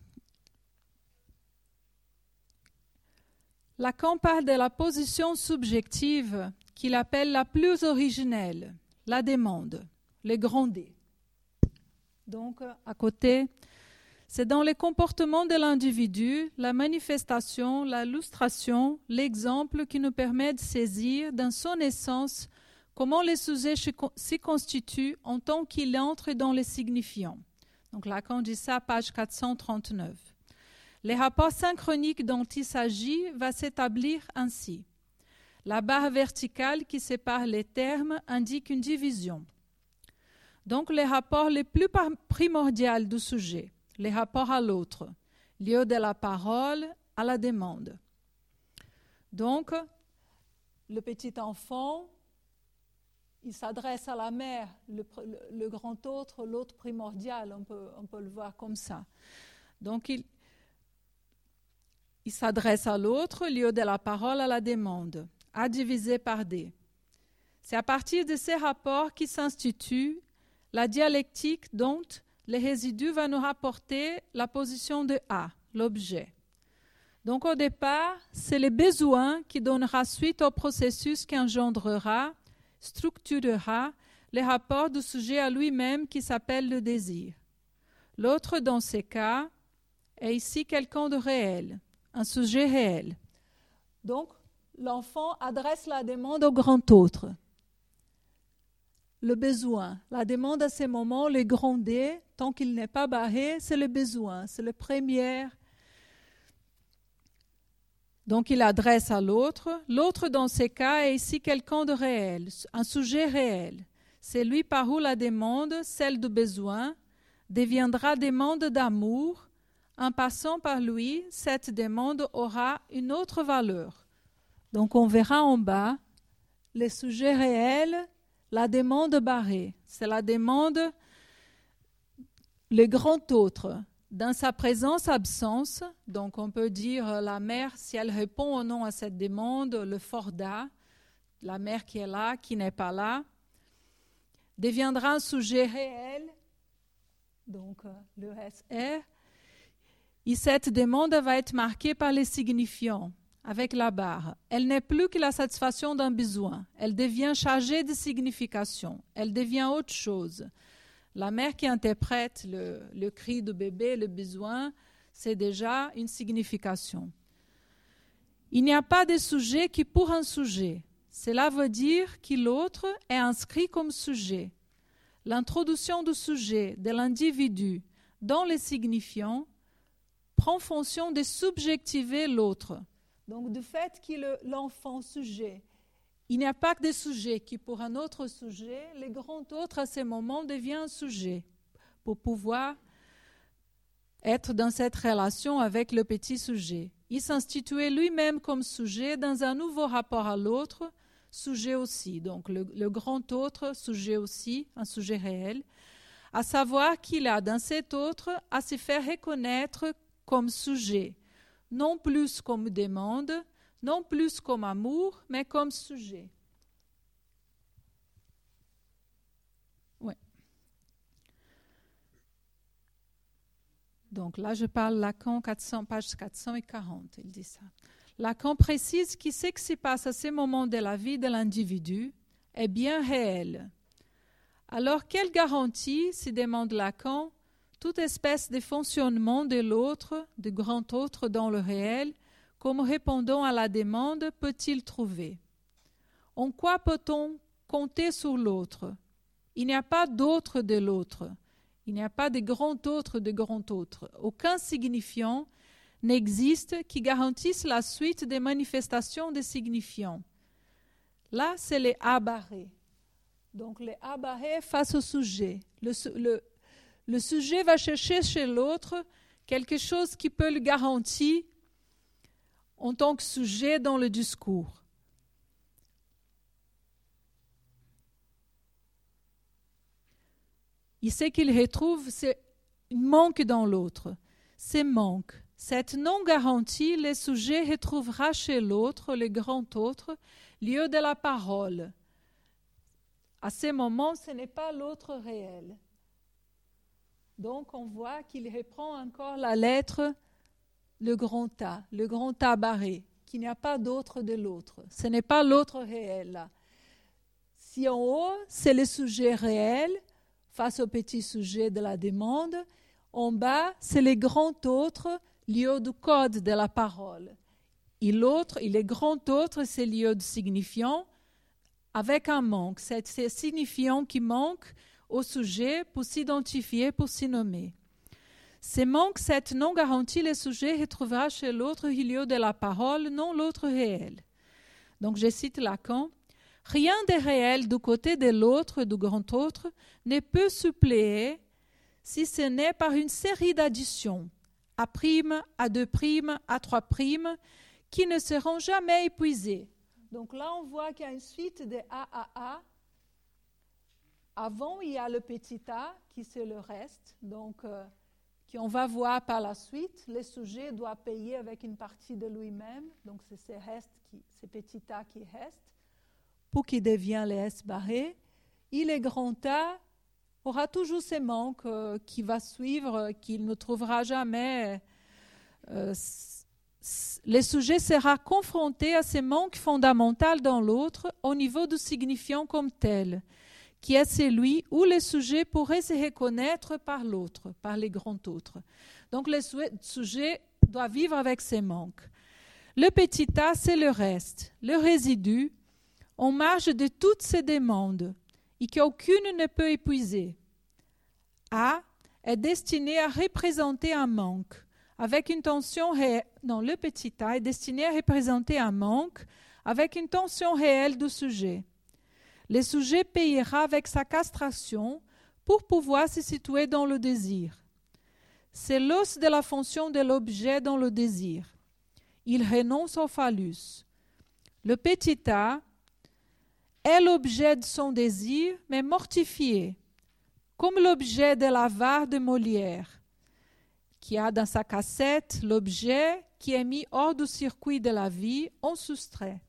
Lacan parle de la position subjective qu'il appelle la plus originelle, la demande, le grand D. Donc, à côté, c'est dans les comportements de l'individu, la manifestation, la lustration, l'exemple qui nous permet de saisir dans son essence comment les sujets s'y constituent en tant qu'il entre dans les signifiants. Donc Lacan dit ça, page 439. Les rapports synchroniques dont il s'agit va s'établir ainsi. La barre verticale qui sépare les termes indique une division. Donc les rapports les plus primordiaux du sujet, les rapports à l'autre, lieu de la parole à la demande. Donc, le petit enfant, il s'adresse à la mère, le grand autre, l'autre primordial, on peut le voir comme ça. Donc, il s'adresse à l'autre, lieu de la parole à la demande, A divisé par D. C'est à partir de ces rapports qui s'institue la dialectique dont le résidu va nous rapporter la position de A, l'objet. Donc au départ, c'est le besoin qui donnera suite au processus qui engendrera, structurera les rapports du sujet à lui-même qui s'appelle le désir. L'autre dans ces cas est ici quelqu'un de réel, un sujet réel. Donc l'enfant adresse la demande au grand autre. Le besoin, la demande à ces moments, le grand D, tant qu'il n'est pas barré, c'est le besoin, c'est le premier. Donc il adresse à l'autre. L'autre dans ces cas est ici quelqu'un de réel, un sujet réel. C'est lui par où la demande, celle du besoin, deviendra demande d'amour. En passant par lui, cette demande aura une autre valeur. Donc on verra en bas le sujet réel, la demande barrée. C'est la demande, le grand autre. Dans sa présence-absence, donc on peut dire la mère, si elle répond ou non à cette demande, le forda, la mère qui est là, qui n'est pas là, deviendra un sujet réel, donc le SR, et cette demande va être marquée par les signifiants, avec la barre. Elle n'est plus que la satisfaction d'un besoin, elle devient chargée de signification, elle devient autre chose. La mère qui interprète le cri du bébé, le besoin, c'est déjà une signification. Il n'y a pas de sujet qui pour un sujet. Cela veut dire que l'autre est inscrit comme sujet. L'introduction du sujet, de l'individu, dans les signifiants, prend fonction de subjectiver l'autre. Donc, du fait que l'enfant sujet, il n'y a pas que des sujets qui, pour un autre sujet, le grand autre à ce moment devient un sujet pour pouvoir être dans cette relation avec le petit sujet. Il s'instituait lui-même comme sujet dans un nouveau rapport à l'autre, sujet aussi. Donc le grand autre, sujet aussi, un sujet réel, à savoir qu'il a dans cet autre à se faire reconnaître comme sujet, non plus comme demande, non plus comme amour, mais comme sujet. Oui. Donc là, je parle Lacan, page 440, il dit ça. Lacan précise que ce qui se passe à ce moment de la vie de l'individu est bien réel. Alors, quelle garantie, se demande Lacan, toute espèce de fonctionnement de l'autre, du grand autre dans le réel, comme répondant à la demande, peut-il trouver? En quoi peut-on compter sur l'autre? Il n'y a pas d'autre de l'autre. Il n'y a pas de grand autre de grand autre. Aucun signifiant n'existe qui garantisse la suite des manifestations des signifiants. Là, c'est les A barrés. Donc, les A barrés face au sujet. Le sujet va chercher chez l'autre quelque chose qui peut le garantir en tant que sujet dans le discours. il sait qu'il retrouve ce manque dans l'autre. Ce manque, cette non-garantie, le sujet retrouvera chez l'autre, le grand autre, lieu de la parole. À ce moment, ce n'est pas l'autre réel. Donc, on voit qu'il reprend encore la lettre, le grand A barré, qu'il n'y a pas d'autre de l'autre. Ce n'est pas l'autre réel, là. Si en haut, c'est le sujet réel, face au petit sujet de la demande, en bas, c'est le grand autre, lieu du code de la parole. Et l'autre, le grand autre, c'est le lieu du signifiant, avec un manque. C'est ce signifiant qui manque au sujet pour s'identifier, pour s'y nommer. Ce manque, cette non-garantie, le sujet retrouvera chez l'autre le lieu de la parole, non l'autre réel. Donc, je cite Lacan. Rien de réel du côté de l'autre, du grand autre, ne peut suppléer si ce n'est par une série d'additions, A', A2', A3', qui ne seront jamais épuisées. Donc là, on voit qu'il y a une suite de A. Avant, il y a le petit a, qui c'est le reste, donc qu'on va voir par la suite. Le sujet doit payer avec une partie de lui-même, donc c'est ce petit a qui reste, pour qu'il devienne le S barré. Et le grand A aura toujours ce manque qui va suivre, qu'il ne trouvera jamais. Le sujet sera confronté à ce manque fondamental dans l'autre au niveau du signifiant comme tel, qui est celui où le sujet pourrait se reconnaître par l'autre, par les grands autres. Donc le sujet doit vivre avec ces manques. Le petit a, c'est le reste, le résidu, en marge de toutes ces demandes, et qu'aucune ne peut épuiser. A est destiné à représenter un manque, avec une tension réelle. Non, le petit a est destiné à représenter un manque, avec une tension réelle du sujet. Le sujet payera avec sa castration pour pouvoir se situer dans le désir. C'est l'os de la fonction de l'objet dans le désir. Il renonce au phallus. Le petit a est l'objet de son désir, mais mortifié, comme l'objet de l'avare de Molière, qui a dans sa cassette l'objet qui est mis hors du circuit de la vie, on soustrait.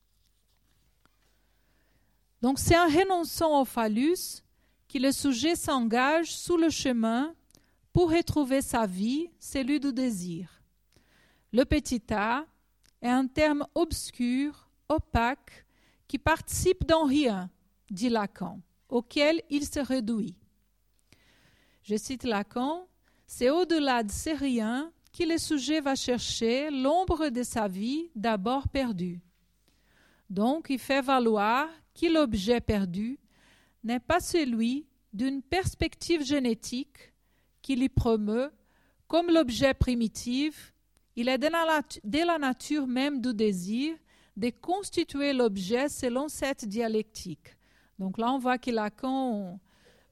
Donc c'est en renonçant au phallus que le sujet s'engage sous le chemin pour retrouver sa vie, celui du désir. Le petit a est un terme obscur, opaque, qui participe d'un rien, dit Lacan, auquel il se réduit. Je cite Lacan, c'est au-delà de ces riens que le sujet va chercher l'ombre de sa vie d'abord perdue. Donc, il fait valoir que l'objet perdu n'est pas celui d'une perspective génétique qui lui promeut, comme l'objet primitif, il est de la nature même du désir de constituer l'objet selon cette dialectique. Donc là, on voit que Lacan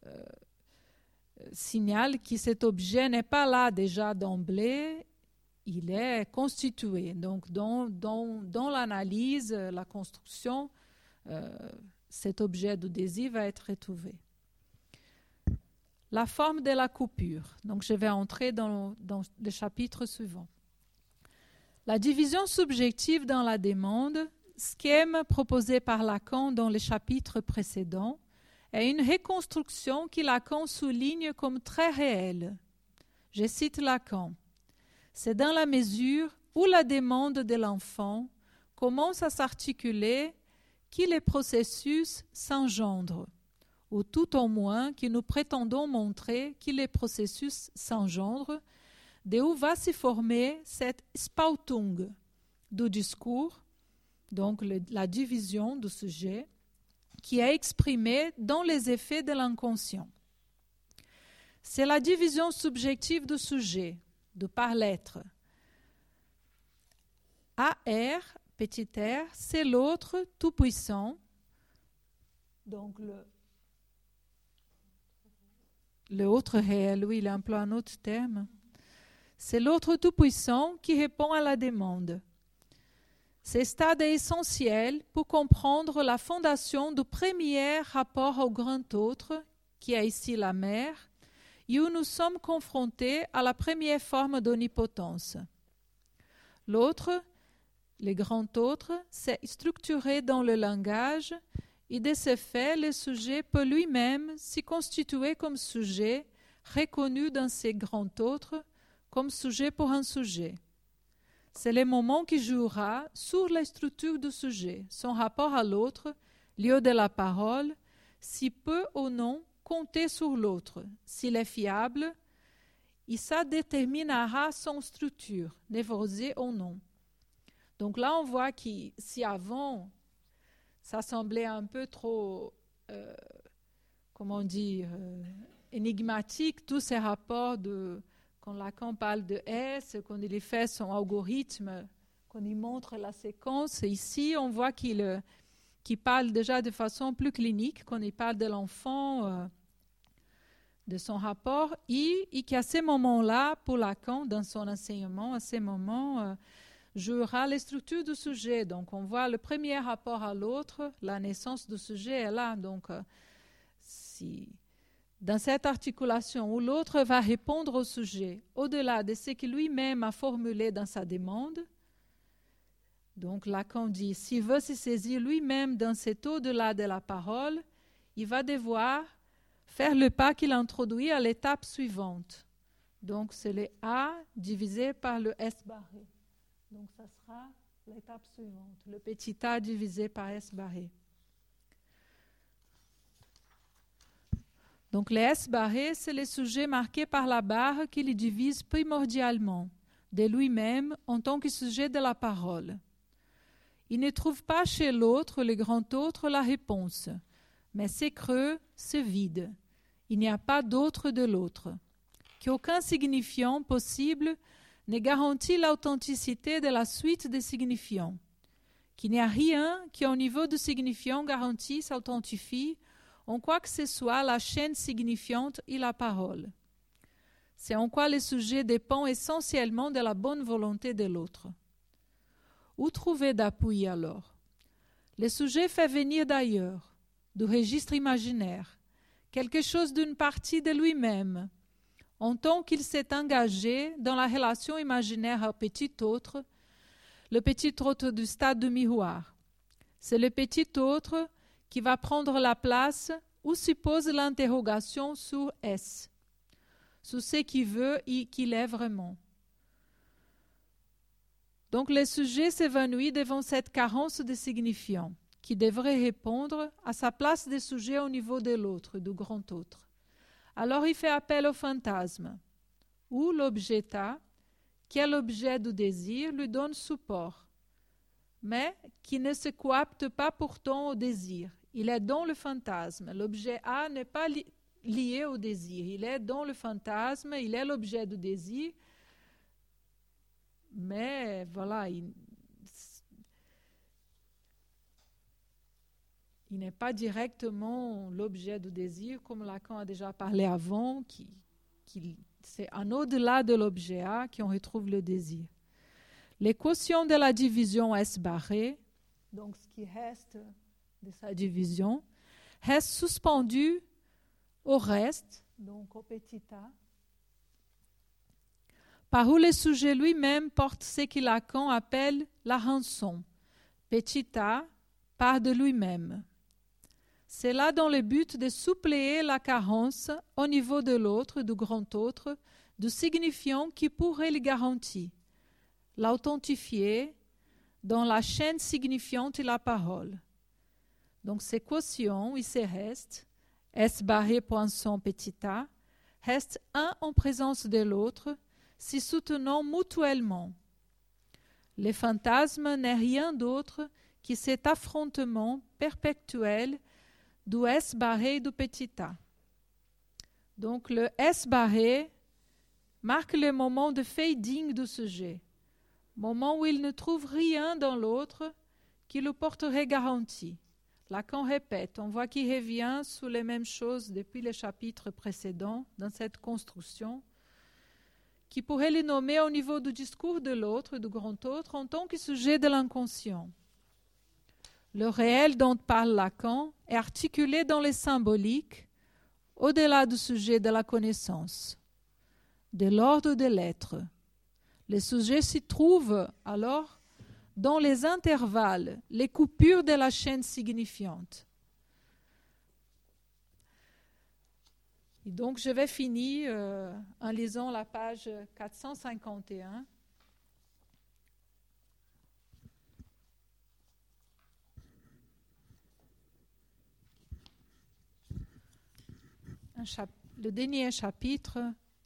signale que cet objet n'est pas là déjà d'emblée, il est constitué. Donc dans l'analyse, la construction, cet objet du désir va être retrouvé. La forme de la coupure. Donc je vais entrer dans le chapitre suivant. La division subjective dans la demande, schème proposé par Lacan dans les chapitres précédents, est une reconstruction que Lacan souligne comme très réelle. Je cite Lacan. C'est dans la mesure où la demande de l'enfant commence à s'articuler que les processus s'engendrent, ou tout au moins que nous prétendons montrer que les processus s'engendrent, de où va se former cette spaltung du discours, donc la division du sujet, qui est exprimée dans les effets de l'inconscient. C'est la division subjective du sujet, de par l'être. AR, petit r, c'est l'autre tout-puissant, donc le autre réel, oui, il emploie un autre terme. C'est l'autre tout-puissant qui répond à la demande. Ce stade est essentiel pour comprendre la fondation du premier rapport au grand autre qui est ici la mère, et où nous sommes confrontés à la première forme d'omnipotence. L'autre, le grand autre, c'est structuré dans le langage, et de ce fait, le sujet peut lui-même s'y constituer comme sujet, reconnu dans ce grand autre, comme sujet pour un sujet. C'est le moment qui jouera sur la structure du sujet, son rapport à l'autre, lieu de la parole, s'il peut ou non compter sur l'autre, s'il est fiable, et ça déterminera son structure, névrosée ou non. Donc là, on voit que si avant, ça semblait un peu trop, énigmatique, tous ces rapports quand Lacan parle de S, quand il fait son algorithme, quand il montre la séquence. Ici, on voit qu'il parle déjà de façon plus clinique, quand il parle de l'enfant, de son rapport, et qu'à ce moment-là, pour Lacan, dans son enseignement, à ce moment, jouera les structures du sujet. Donc, on voit le premier rapport à l'autre, la naissance du sujet est là. Donc, dans cette articulation où l'autre va répondre au sujet, au-delà de ce que lui-même a formulé dans sa demande, donc Lacan dit, s'il veut se saisir lui-même dans cet au-delà de la parole, il va devoir faire le pas qu'il introduit à l'étape suivante. Donc, c'est le A divisé par le S barré. Donc, ça sera l'étape suivante, le petit A divisé par S barré. Donc, le S barré, c'est le sujet marqué par la barre qui le divise primordialement de lui-même en tant que sujet de la parole. Il ne trouve pas chez l'autre, le grand autre, la réponse, mais c'est creux, c'est vide. Il n'y a pas d'autre de l'autre. Qu'aucun signifiant possible ne garantit l'authenticité de la suite des signifiants. Qu'il n'y a rien qui, au niveau du signifiant, garantisse, authentifie, en quoi que ce soit, la chaîne signifiante et la parole. C'est en quoi le sujet dépend essentiellement de la bonne volonté de l'autre. Où trouver d'appui alors? Le sujet fait venir d'ailleurs, du registre imaginaire, quelque chose d'une partie de lui-même, en tant qu'il s'est engagé dans la relation imaginaire au petit autre, le petit autre du stade du miroir. C'est le petit autre qui va prendre la place où se pose l'interrogation sur S, sur ce qu'il veut et qu'il est vraiment. Donc le sujet s'évanouit devant cette carence de signifiant, qui devrait répondre à sa place de sujet au niveau de l'autre, du grand autre. Alors il fait appel au fantasme, où l'objecta, qui est l'objet du désir, lui donne support, mais qui ne se coapte pas pourtant au désir. Il est dans le fantasme. L'objet A n'est pas lié au désir. Il est dans le fantasme, il est l'objet du désir, mais voilà, il n'est pas directement l'objet du désir, comme Lacan a déjà parlé avant, c'est un au-delà de l'objet A qu'on retrouve le désir. L'équation de la division S barré, donc ce qui reste de sa division, reste suspendu au reste, donc au petit a, par où le sujet lui-même porte ce que Lacan appelle la rançon. Petit a part de lui-même. C'est là dans le but de suppléer la carence au niveau de l'autre, du grand autre, du signifiant qui pourrait le garantir, l'authentifier dans la chaîne signifiante et la parole. Donc ces quotients et ces restes, S barré poinçon petit a, restent un en présence de l'autre, s'y soutenant mutuellement. Le fantasme n'est rien d'autre que cet affrontement perpétuel du S barré et du petit a. Donc le S barré marque le moment de fading du sujet, moment où il ne trouve rien dans l'autre qui le porterait garantie. Lacan répète, on voit qu'il revient sur les mêmes choses depuis les chapitres précédents dans cette construction, qui pourrait les nommer au niveau du discours de l'autre, du grand autre, en tant que sujet de l'inconscient. Le réel dont parle Lacan est articulé dans les symboliques, au-delà du sujet de la connaissance, de l'ordre de l'être. Le sujet s'y trouve alors dans les intervalles, les coupures de la chaîne signifiante. Et donc, je vais finir en lisant la page 451. Le dernier chapitre.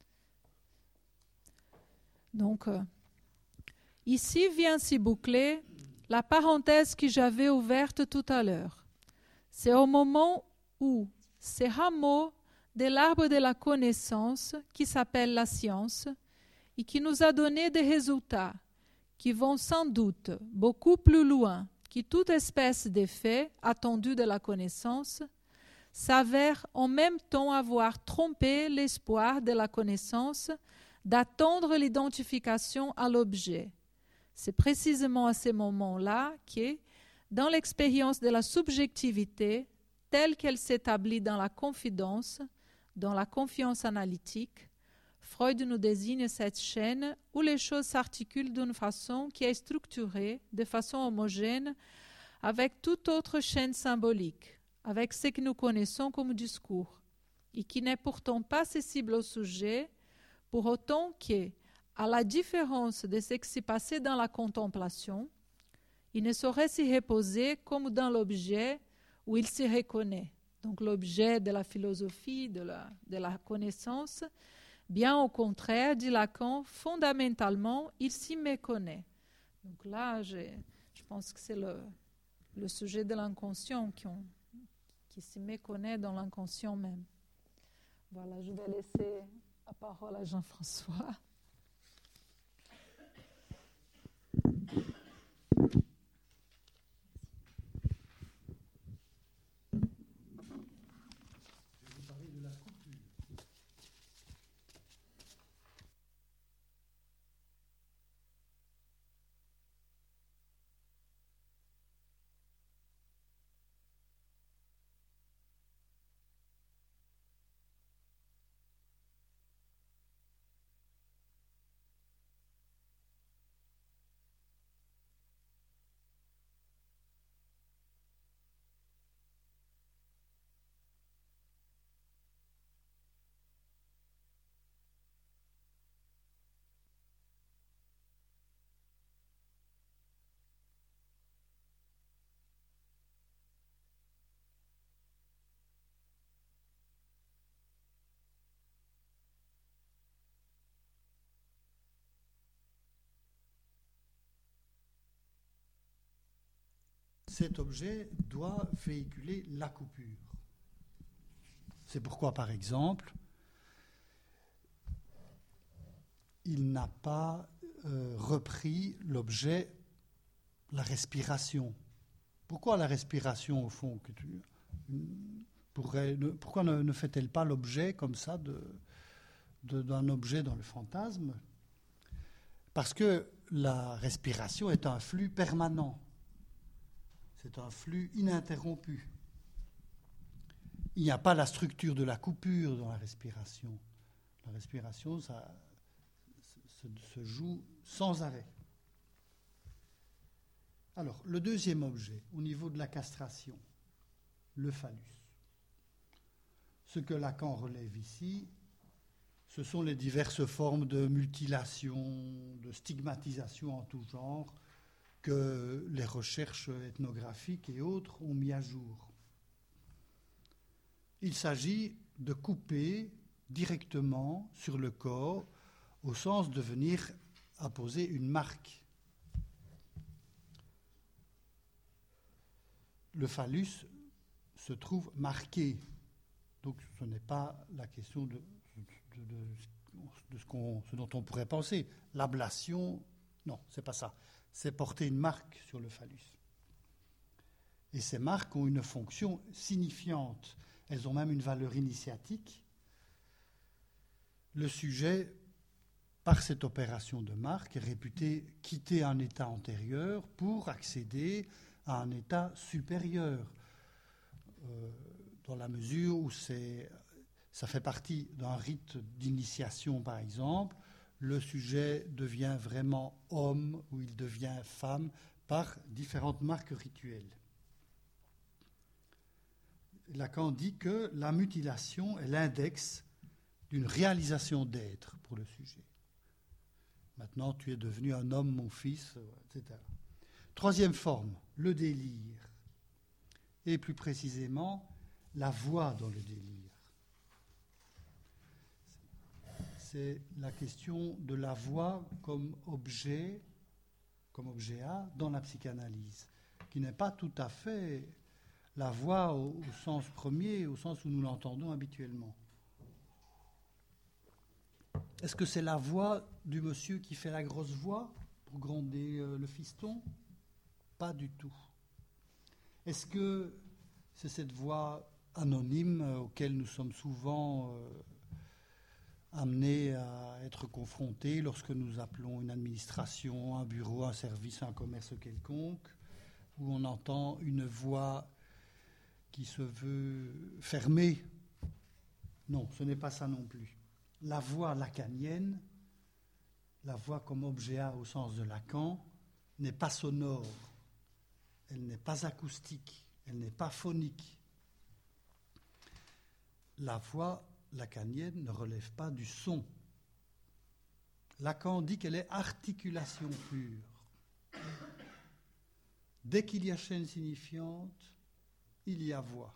Donc, ici vient s'y boucler la parenthèse que j'avais ouverte tout à l'heure. C'est au moment où ces rameaux de l'arbre de la connaissance qui s'appelle la science et qui nous a donné des résultats qui vont sans doute beaucoup plus loin que toute espèce d'effet attendu de la connaissance, s'avère en même temps avoir trompé l'espoir de la connaissance d'attendre l'identification à l'objet. C'est précisément à ce moment-là que, dans l'expérience de la subjectivité, telle qu'elle s'établit dans la confidence, dans la confiance analytique, Freud nous désigne cette chaîne où les choses s'articulent d'une façon qui est structurée de façon homogène avec toute autre chaîne symbolique, avec ce que nous connaissons comme discours, et qui n'est pourtant pas accessible au sujet, pour autant que, à la différence de ce qui s'est passé dans la contemplation, il ne saurait s'y reposer comme dans l'objet où il s'y reconnaît. Donc l'objet de la philosophie, de la connaissance, bien au contraire, dit Lacan, fondamentalement, il s'y méconnaît. Donc là, je pense que c'est le sujet de l'inconscient qui s'y méconnaît dans l'inconscient même. Voilà, je vais laisser la parole à Jean-François. Cet objet doit véhiculer la coupure. C'est pourquoi, par exemple, il n'a pas repris l'objet, la respiration. Pourquoi la respiration, au fond, pourquoi ne fait-elle pas l'objet, comme ça, d'un objet dans le fantasme? Parce que la respiration est un flux permanent. C'est un flux ininterrompu. Il n'y a pas la structure de la coupure dans la respiration. La respiration, ça se joue sans arrêt. Alors, le deuxième objet, au niveau de la castration, le phallus. Ce que Lacan relève ici, ce sont les diverses formes de mutilation, de stigmatisation en tout genre, que les recherches ethnographiques et autres ont mis à jour. Il s'agit de couper directement sur le corps au sens de venir apposer une marque. Le phallus se trouve marqué. Donc ce n'est pas la question de ce dont on pourrait penser. L'ablation, non, c'est pas ça. C'est porter une marque sur le phallus. Et ces marques ont une fonction signifiante. Elles ont même une valeur initiatique. Le sujet, par cette opération de marque, est réputé quitter un état antérieur pour accéder à un état supérieur, dans la mesure où Ça fait partie d'un rite d'initiation, par exemple. Le sujet devient vraiment homme ou il devient femme par différentes marques rituelles. Lacan dit que la mutilation est l'index d'une réalisation d'être pour le sujet. Maintenant, tu es devenu un homme, mon fils, etc. Troisième forme, le délire. Et plus précisément, la voix dans le délire. C'est la question de la voix comme objet A dans la psychanalyse, qui n'est pas tout à fait la voix au sens premier, au sens où nous l'entendons habituellement. Est-ce que c'est la voix du monsieur qui fait la grosse voix pour gronder le fiston ? Pas du tout. Est-ce que c'est cette voix anonyme auquel nous sommes souvent amenés à être confrontés lorsque nous appelons une administration, un bureau, un service, un commerce quelconque, où on entend une voix qui se veut fermée? Non, ce n'est pas ça non plus. La voix lacanienne, la voix comme objet A au sens de Lacan, n'est pas sonore, elle n'est pas acoustique, elle n'est pas phonique. La voix lacanienne ne relève pas du son. Lacan dit qu'elle est articulation pure. Dès qu'il y a chaîne signifiante, il y a voix.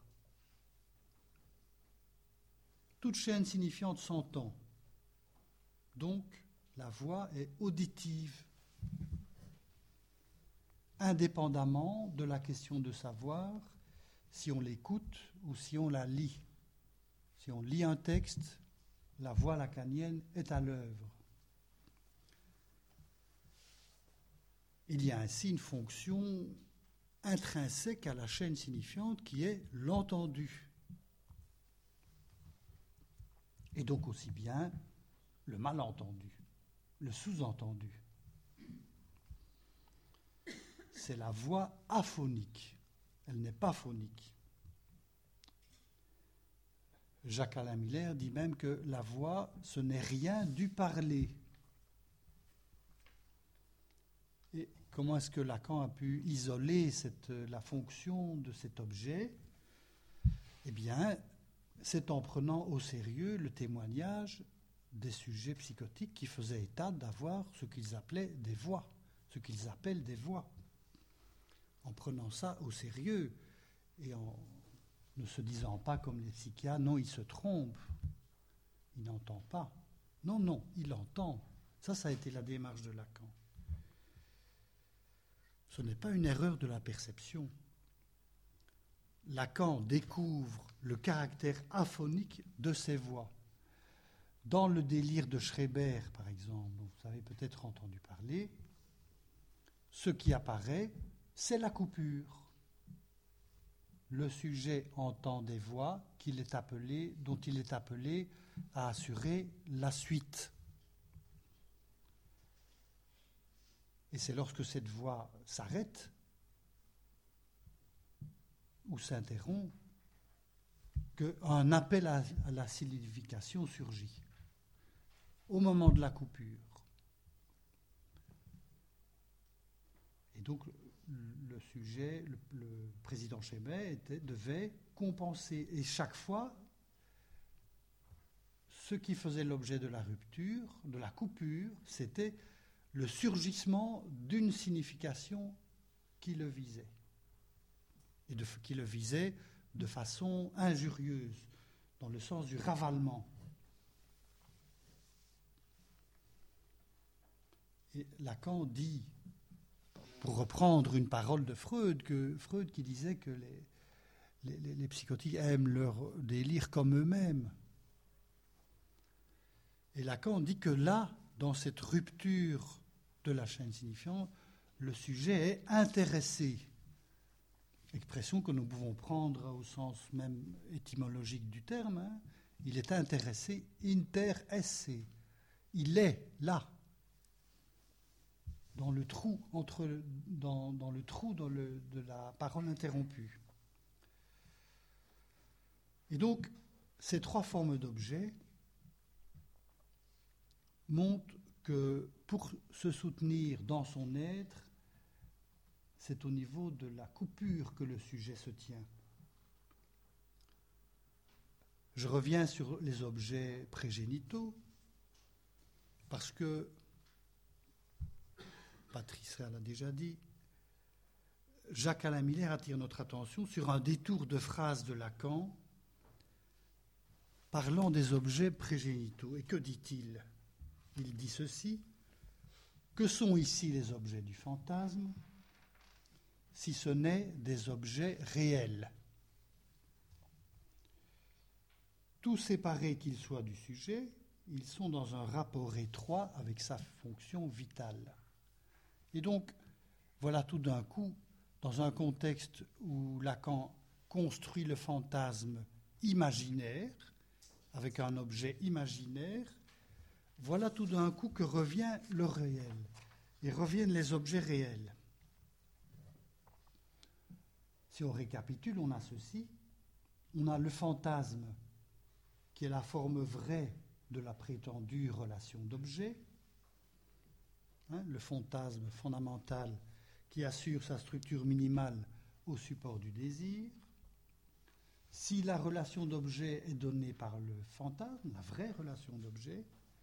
Toute chaîne signifiante s'entend. Donc, la voix est auditive, indépendamment de la question de savoir si on l'écoute ou si on la lit. Si on lit un texte, la voix lacanienne est à l'œuvre. Il y a ainsi une fonction intrinsèque à la chaîne signifiante qui est l'entendu. Et donc aussi bien le malentendu, le sous-entendu. C'est la voix aphonique, elle n'est pas phonique. Jacques-Alain Miller dit même que la voix, ce n'est rien du parler. Et comment est-ce que Lacan a pu isoler la fonction de cet objet ? Eh bien, c'est en prenant au sérieux le témoignage des sujets psychotiques qui faisaient état d'avoir ce qu'ils appelaient des voix, ce qu'ils appellent des voix. En prenant ça au sérieux et en ne se disant pas comme les psychiatres, non, il se trompe, il n'entend pas. Non, il entend. Ça a été la démarche de Lacan. Ce n'est pas une erreur de la perception. Lacan découvre le caractère aphonique de ces voix. Dans le délire de Schreber, par exemple, dont vous avez peut-être entendu parler, ce qui apparaît, c'est la coupure. Le sujet entend des voix dont il est appelé à assurer la suite. Et c'est lorsque cette voix s'arrête ou s'interrompt qu'un appel à la signification surgit, au moment de la coupure. Et donc, le sujet, le président Schreber devait compenser. Et chaque fois, ce qui faisait l'objet de la rupture, de la coupure, c'était le surgissement d'une signification qui le visait. Et qui le visait de façon injurieuse, dans le sens du ravalement. Et Lacan dit, pour reprendre une parole de Freud qui disait que les psychotiques aiment leur délire comme eux-mêmes. Et Lacan dit que là, dans cette rupture de la chaîne signifiante, le sujet est intéressé. Expression que nous pouvons prendre au sens même étymologique du terme. Il est intéressé, inter esse. Il est là. Dans le trou de la parole interrompue. Et donc, ces trois formes d'objets montrent que pour se soutenir dans son être, c'est au niveau de la coupure que le sujet se tient. Je reviens sur les objets prégénitaux, parce que, Patrice l'a déjà dit, Jacques-Alain Miller attire notre attention sur un détour de phrase de Lacan parlant des objets prégénitaux. Et que dit-il ? Il dit ceci: que sont ici les objets du fantasme, si ce n'est des objets réels ? Tout séparés qu'ils soient du sujet, ils sont dans un rapport étroit avec sa fonction vitale. Et donc, voilà tout d'un coup, dans un contexte où Lacan construit le fantasme imaginaire, avec un objet imaginaire, voilà tout d'un coup que revient le réel, et reviennent les objets réels. Si on récapitule, on a ceci, on a le fantasme, qui est la forme vraie de la prétendue relation d'objet, le fantasme fondamental qui assure sa structure minimale au support du désir. Si la relation d'objet est donnée par le fantasme, la vraie relation d'objet,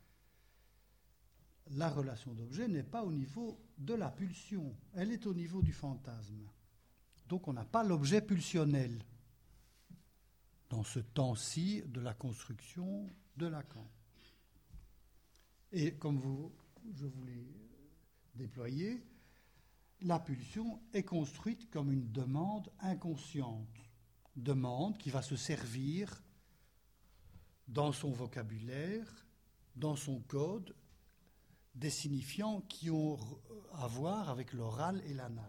la relation d'objet n'est pas au niveau de la pulsion, elle est au niveau du fantasme. Donc on n'a pas l'objet pulsionnel dans ce temps-ci de la construction de Lacan. Et comme je vous l'ai déployé, la pulsion est construite comme une demande inconsciente, demande qui va se servir dans son vocabulaire, dans son code, des signifiants qui ont à voir avec l'oral et l'anal.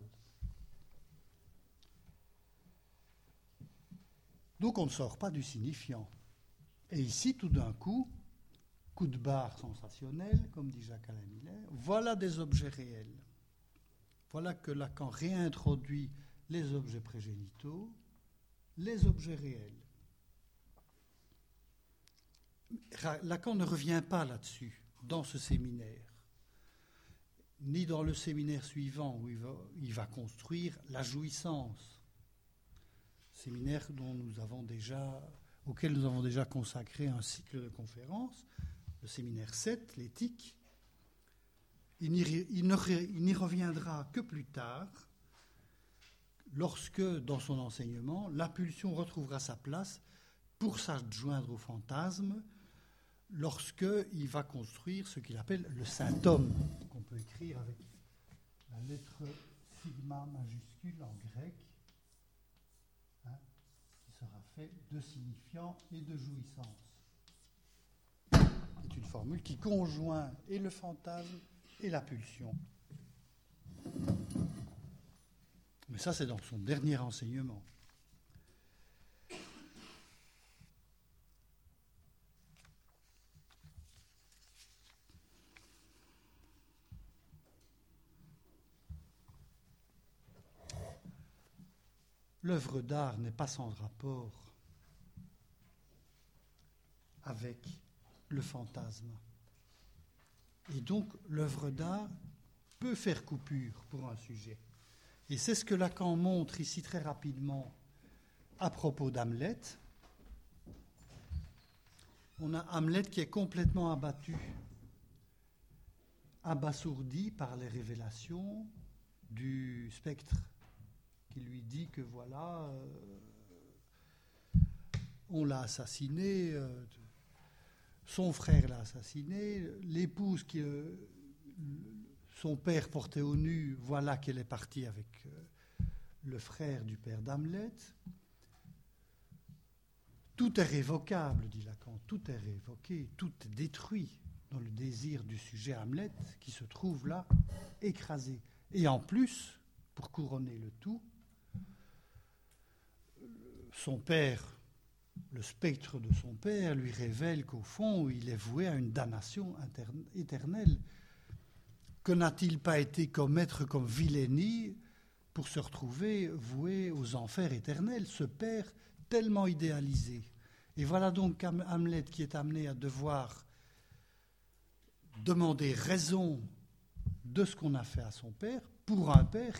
Donc on ne sort pas du signifiant. Et ici, tout d'un coup de barre sensationnel, comme dit Jacques-Alain Miller, voilà des objets réels. Voilà que Lacan réintroduit les objets prégénitaux, les objets réels. Lacan ne revient pas là-dessus dans ce séminaire, ni dans le séminaire suivant où il va construire la jouissance, séminaire auquel nous avons déjà consacré un cycle de conférences, le séminaire 7, l'éthique. Il n'y reviendra que plus tard, lorsque, dans son enseignement, la pulsion retrouvera sa place pour s'adjoindre au fantasme, lorsqu'il va construire ce qu'il appelle le symptôme, qu'on peut écrire avec la lettre sigma majuscule en grec, qui sera fait de signifiant et de jouissance. C'est une formule qui conjoint et le fantasme et la pulsion. Mais ça, c'est dans son dernier enseignement. L'œuvre d'art n'est pas sans rapport avec le fantasme. Et donc, l'œuvre d'art peut faire coupure pour un sujet. Et c'est ce que Lacan montre ici très rapidement à propos d'Hamlet. On a Hamlet qui est complètement abasourdi par les révélations du spectre, qui lui dit que voilà, on l'a assassiné, son frère l'a assassiné, l'épouse son père portait au nu, voilà qu'elle est partie avec le frère du père d'Hamlet. Tout est révocable, dit Lacan, tout est révoqué, tout est détruit dans le désir du sujet Hamlet qui se trouve là, écrasé. Et en plus, pour couronner le tout, son père, le spectre de son père, lui révèle qu'au fond, il est voué à une damnation éternelle. Que n'a-t-il pas été commettre comme vilainie pour se retrouver voué aux enfers éternels, ce père tellement idéalisé? Et voilà donc Hamlet qui est amené à devoir demander raison de ce qu'on a fait à son père pour un père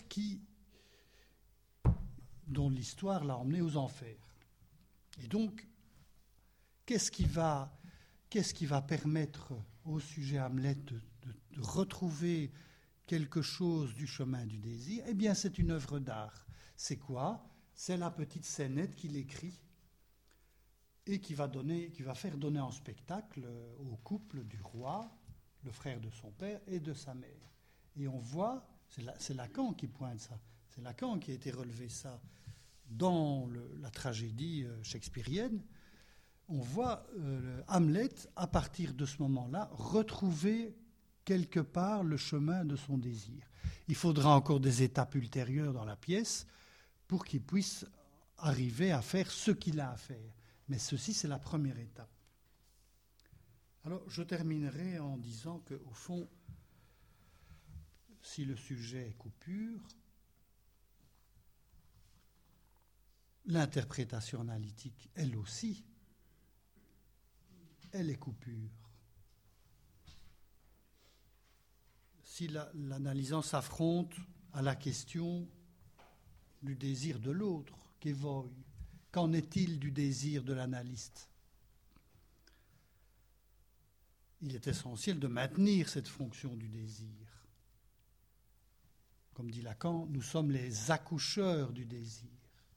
dont l'histoire l'a emmené aux enfers. Et donc, qu'est-ce qui va permettre au sujet Hamlet de retrouver quelque chose du chemin du désir? Eh bien, c'est une œuvre d'art. C'est quoi? C'est la petite scénette qu'il écrit et qui va faire donner en spectacle au couple du roi, le frère de son père et de sa mère. Et on voit, c'est Lacan qui pointe ça, c'est Lacan qui a été relevé ça dans la tragédie shakespearienne. On voit Hamlet, à partir de ce moment-là, retrouver quelque part le chemin de son désir. Il faudra encore des étapes ultérieures dans la pièce pour qu'il puisse arriver à faire ce qu'il a à faire. Mais ceci, c'est la première étape. Alors, je terminerai en disant qu'au fond, si le sujet est coupure, l'interprétation analytique, elle aussi, elle est coupure. Si l'analysant s'affronte à la question du désir de l'autre, qu'évoque, qu'en est-il du désir de l'analyste? Il est essentiel de maintenir cette fonction du désir. Comme dit Lacan, nous sommes les accoucheurs du désir.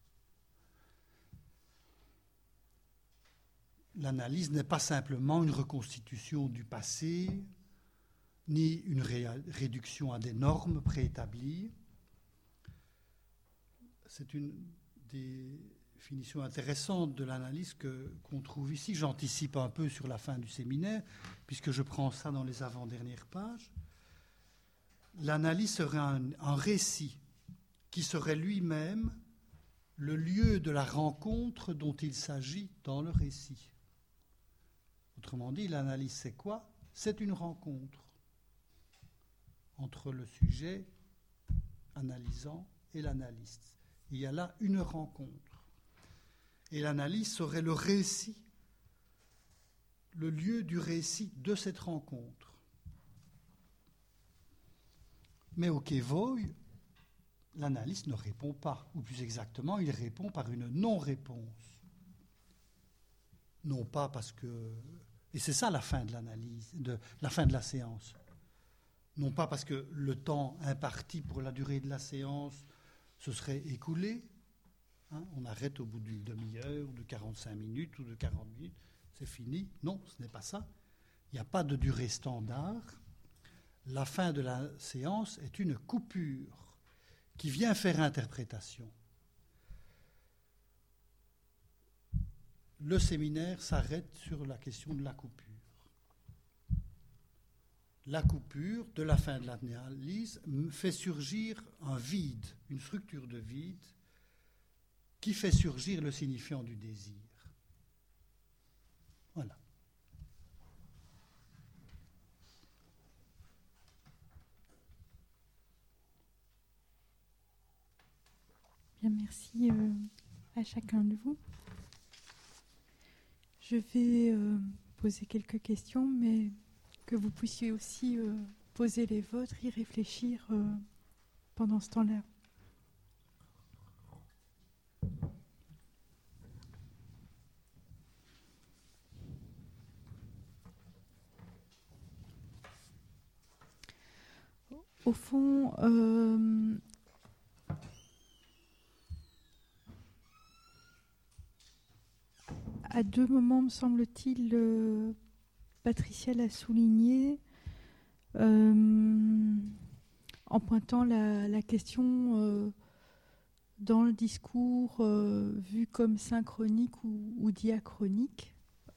L'analyse n'est pas simplement une reconstitution du passé, ni une réduction à des normes préétablies. C'est une définition intéressante de l'analyse qu'on trouve ici. J'anticipe un peu sur la fin du séminaire, puisque je prends ça dans les avant-dernières pages. L'analyse serait un récit qui serait lui-même le lieu de la rencontre dont il s'agit dans le récit. Autrement dit, l'analyse, c'est quoi? C'est une rencontre entre le sujet analysant et l'analyste. Il y a là une rencontre. Et l'analyse serait le récit, le lieu du récit de cette rencontre. Mais au Kévoï, l'analyste ne répond pas, ou plus exactement, il répond par une non-réponse. Non pas parce que... Et c'est ça la fin de l'analyse, la fin de la séance. Non pas parce que le temps imparti pour la durée de la séance se serait écoulé. On arrête au bout d'une demi-heure, ou de 45 minutes, ou de 40 minutes. C'est fini. Non, ce n'est pas ça. Il n'y a pas de durée standard. La fin de la séance est une coupure qui vient faire interprétation. Le séminaire s'arrête sur la question de la coupure. La coupure de la fin de l'analyse fait surgir un vide, une structure de vide qui fait surgir le signifiant du désir. Voilà. Bien, merci à chacun de vous. Je vais poser quelques questions, mais que vous puissiez aussi poser les vôtres, y réfléchir pendant ce temps-là. Au fond, à deux moments, me semble-t-il, Patricia l'a souligné, en pointant la question dans le discours vu comme synchronique ou diachronique,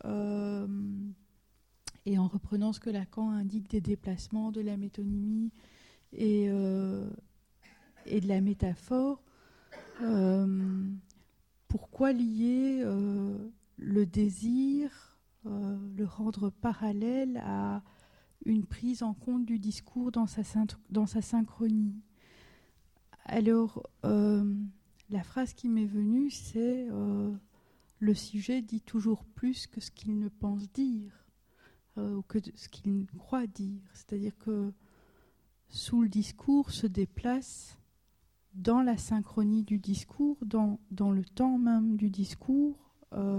et en reprenant ce que Lacan indique des déplacements, de la métonymie et de la métaphore. Pourquoi lier le désir, le rendre parallèle à une prise en compte du discours dans sa synchronie? Alors, la phrase qui m'est venue, c'est le sujet dit toujours plus que ce qu'il ne pense dire, ou que ce qu'il croit dire. C'est-à-dire que sous le discours se déplace, dans la synchronie du discours, dans le temps même du discours,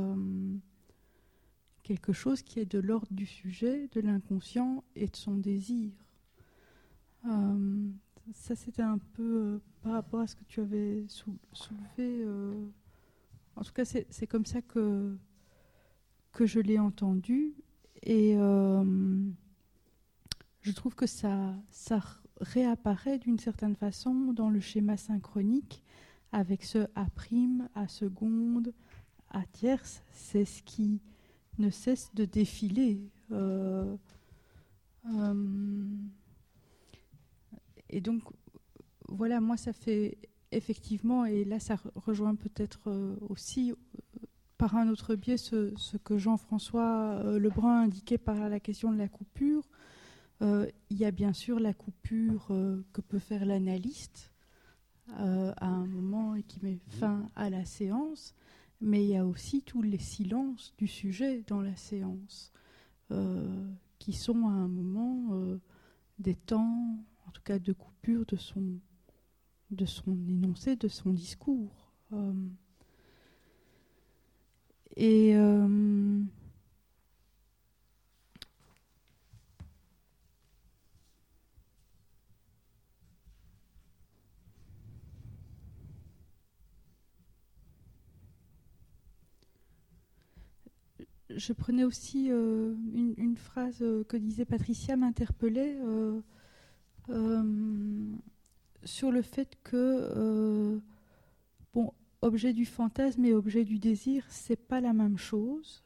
quelque chose qui est de l'ordre du sujet, de l'inconscient et de son désir. Ça, c'était un peu par rapport à ce que tu avais soulevé. En tout cas, c'est comme ça que je l'ai entendu. Et je trouve que ça réapparaît d'une certaine façon dans le schéma synchronique avec ce A', A seconde, A tierce. C'est ce qui ne cesse de défiler. Et donc, voilà, moi, ça fait effectivement, et là, ça rejoint peut-être aussi par un autre biais ce que Jean-François Lebrun indiquait par la question de la coupure. Il y a bien sûr la coupure que peut faire l'analyste à un moment et qui met fin à la séance, mais il y a aussi tous les silences du sujet dans la séance qui sont à un moment des temps, en tout cas de coupure de son énoncé, de son discours. Je prenais aussi une phrase que disait Patricia, m'interpellait sur le fait que objet du fantasme et objet du désir, c'est pas la même chose.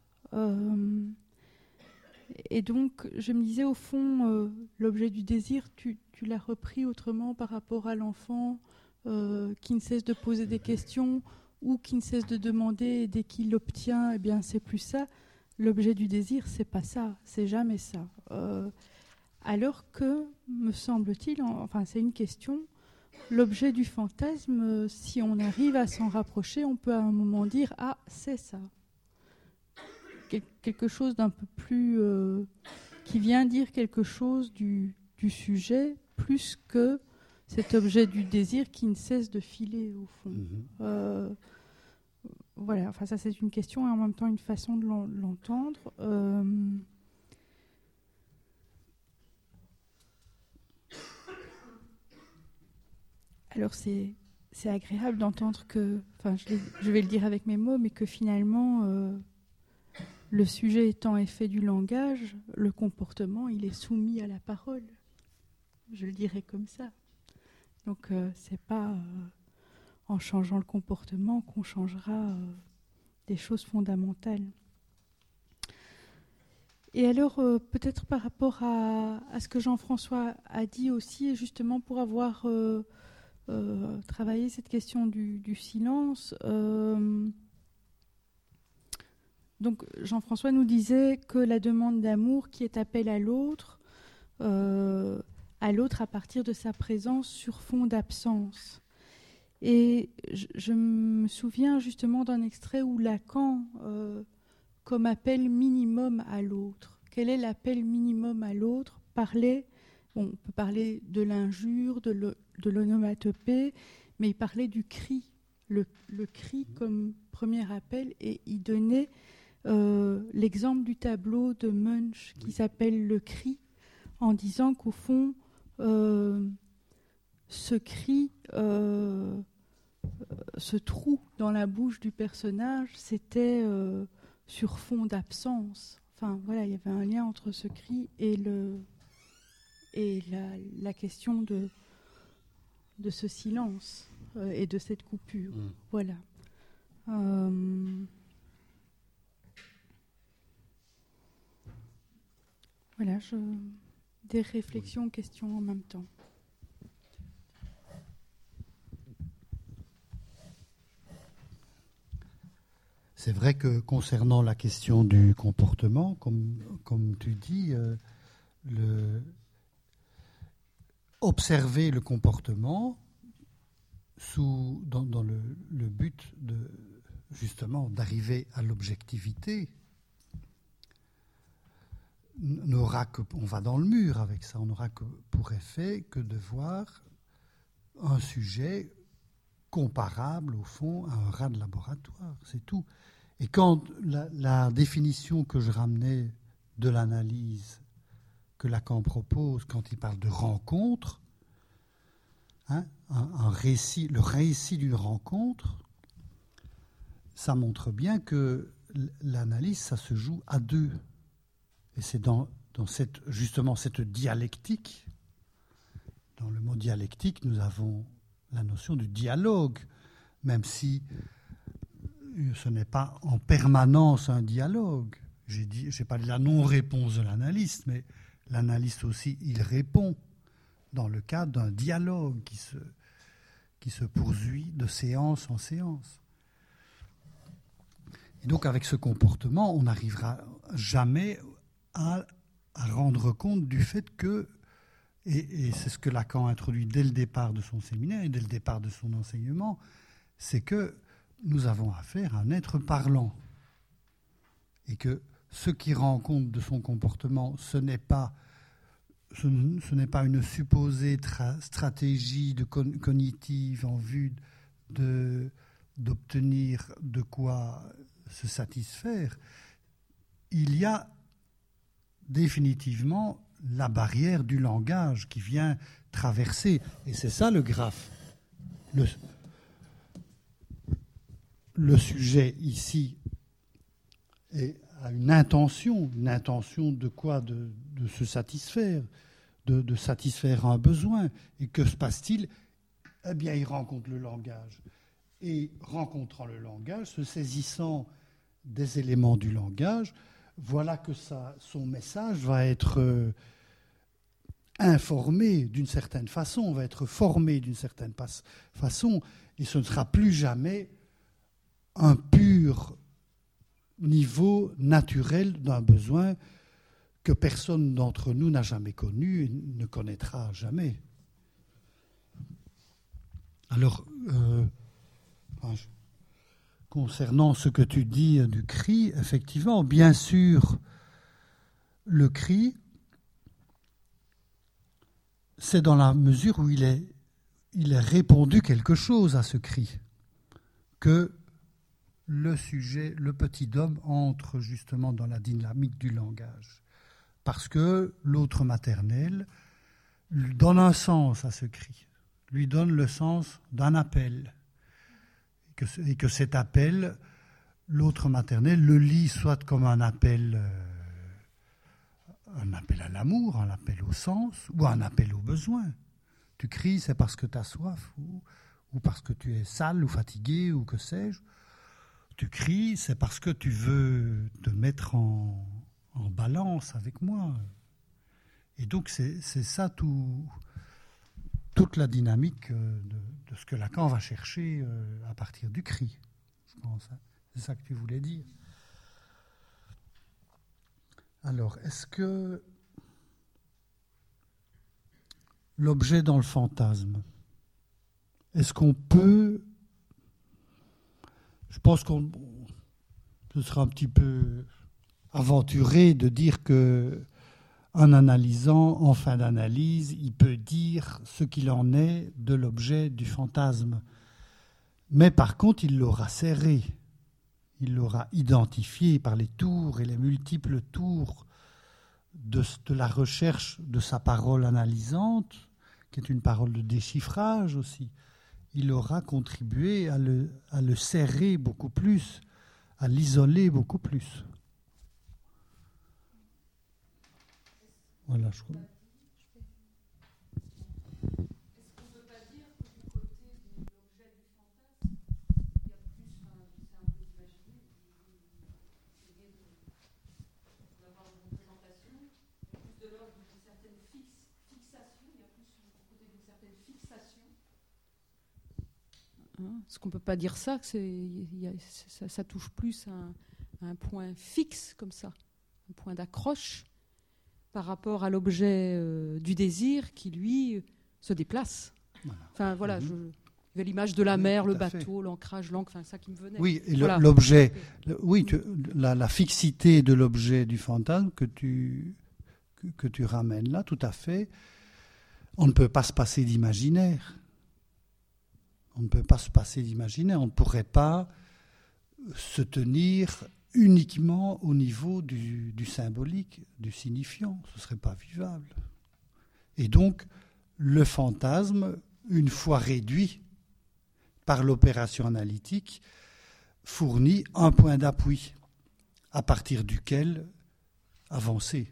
Et donc, je me disais, au fond, l'objet du désir, tu l'as repris autrement par rapport à l'enfant qui ne cesse de poser des questions ou qui ne cesse de demander, et dès qu'il l'obtient, eh bien, c'est plus ça. L'objet du désir, c'est pas ça, c'est jamais ça. Alors que, me semble-t-il, enfin, c'est une question, l'objet du fantasme, si on arrive à s'en rapprocher, on peut à un moment dire « Ah, c'est ça ». Quelque chose d'un peu plus... qui vient dire quelque chose du sujet, plus que cet objet du désir qui ne cesse de filer, au fond. Voilà, enfin ça c'est une question et en même temps une façon de l'entendre. Alors c'est agréable d'entendre que, enfin je vais le dire avec mes mots, mais que finalement le sujet étant effet du langage, le comportement il est soumis à la parole. Je le dirais comme ça. Donc c'est pas en changeant le comportement qu'on changera des choses fondamentales. Et alors, peut-être par rapport à ce que Jean-François a dit aussi, et justement pour avoir travaillé cette question du silence, donc Jean-François nous disait que la demande d'amour qui est appel à l'autre à partir de sa présence sur fond d'absence. Et je me souviens justement d'un extrait où Lacan, comme appel minimum à l'autre, quel est l'appel minimum à l'autre, on peut parler de l'injure, de l'onomatopée, mais il parlait du cri, le cri comme premier appel, et il donnait l'exemple du tableau de Munch qui s'appelle Le cri, en disant qu'au fond, ce cri, ce trou dans la bouche du personnage, c'était sur fond d'absence. Enfin, voilà, il y avait un lien entre ce cri et la question de ce silence et de cette coupure. Voilà. Voilà, des réflexions, questions en même temps. C'est vrai que concernant la question du comportement, comme tu dis, observer le comportement dans le but justement d'arriver à l'objectivité, n'aura que, on va dans le mur avec ça, on n'aura que pour effet que de voir un sujet comparable au fond à un rat de laboratoire, c'est tout. Et quand la définition que je ramenais de l'analyse que Lacan propose quand il parle de rencontre, un récit, le récit d'une rencontre, ça montre bien que l'analyse, ça se joue à deux. Et c'est dans justement cette dialectique, dans le mot dialectique, nous avons la notion du dialogue, même si ce n'est pas en permanence un dialogue. J'ai parlé de la non-réponse de l'analyste, mais l'analyste aussi, il répond dans le cadre d'un dialogue qui se poursuit de séance en séance. Et donc avec ce comportement, on n'arrivera jamais à rendre compte du fait que, et c'est ce que Lacan introduit dès le départ de son séminaire et dès le départ de son enseignement, c'est que nous avons affaire à un être parlant. Et que ce qui rend compte de son comportement, ce n'est pas une supposée stratégie cognitive en vue d'obtenir de quoi se satisfaire. Il y a définitivement la barrière du langage qui vient traverser. Et c'est ça le graphe. Le sujet ici a une intention de quoi? De se satisfaire, de satisfaire un besoin. Et que se passe-t-il? Eh bien, il rencontre le langage. Et rencontrant le langage, se saisissant des éléments du langage, voilà que son message va être informé d'une certaine façon, va être formé d'une certaine façon, et ce ne sera plus jamais un pur niveau naturel d'un besoin que personne d'entre nous n'a jamais connu et ne connaîtra jamais. Alors, concernant ce que tu dis du cri, effectivement, bien sûr, le cri, c'est dans la mesure où il est répondu quelque chose à ce cri, que le sujet, le petit homme, entre justement dans la dynamique du langage. Parce que l'autre maternel donne un sens à ce cri, lui donne le sens d'un appel. Et que cet appel, l'autre maternel le lit soit comme un appel à l'amour, un appel au sens, ou un appel au besoin. Tu cries, c'est parce que tu as soif, ou parce que tu es sale ou fatigué, ou que sais-je. Tu cries, c'est parce que tu veux te mettre en balance avec moi. Et donc c'est ça toute la dynamique de ce que Lacan va chercher à partir du cri, je pense. C'est ça que tu voulais dire. Alors, est-ce que l'objet dans le fantasme, est-ce qu'on peut... Je pense qu'on ce sera un petit peu aventuré de dire que en analysant, en fin d'analyse, il peut dire ce qu'il en est de l'objet du fantasme. Mais par contre, il l'aura serré. Il l'aura identifié par les tours et les multiples tours de la recherche de sa parole analysante, qui est une parole de déchiffrage aussi. Il aura contribué à le serrer beaucoup plus, à l'isoler beaucoup plus. Voilà, je crois. Est-ce qu'on ne peut pas dire que du côté de l'objet du fantasme, il y a plus, c'est un peu d'imaginer, essayer d'avoir une représentation, plus de l'ordre d'une certaine fixation, il y a plus du côté d'une certaine fixation. Est-ce qu'on ne peut pas dire ça, que ça touche plus à un point fixe comme ça, un point d'accroche par rapport à l'objet du désir qui, lui, se déplace. Voilà. Enfin, voilà, Il y avait l'image de la mer, tout le à fait. bateau, l'ancrage, l'encre, enfin ça qui me venait. Oui, et Voilà. l'objet, la fixité de l'objet du fantasme que tu ramènes là, tout à fait. On ne peut pas se passer d'imaginaire. On ne peut pas se passer d'imaginaire. On ne pourrait pas se tenir uniquement au niveau du symbolique, du signifiant. Ce ne serait pas vivable. Et donc, le fantasme, une fois réduit par l'opération analytique, fournit un point d'appui à partir duquel avancer.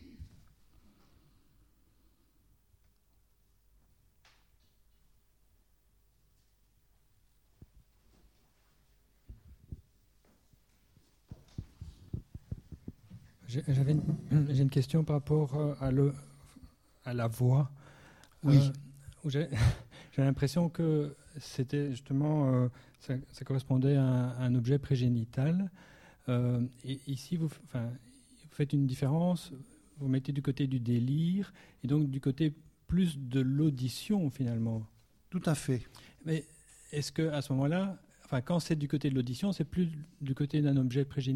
J'ai une question par rapport à la voix. Oui. Où j'ai l'impression que c'était justement, ça correspondait à un objet prégénital. Et ici, vous faites une différence, vous mettez du côté du délire, et donc du côté plus de l'audition finalement. Tout à fait. Mais est-ce qu'à ce moment-là, quand c'est du côté de l'audition, c'est plus du côté d'un objet prégénital ?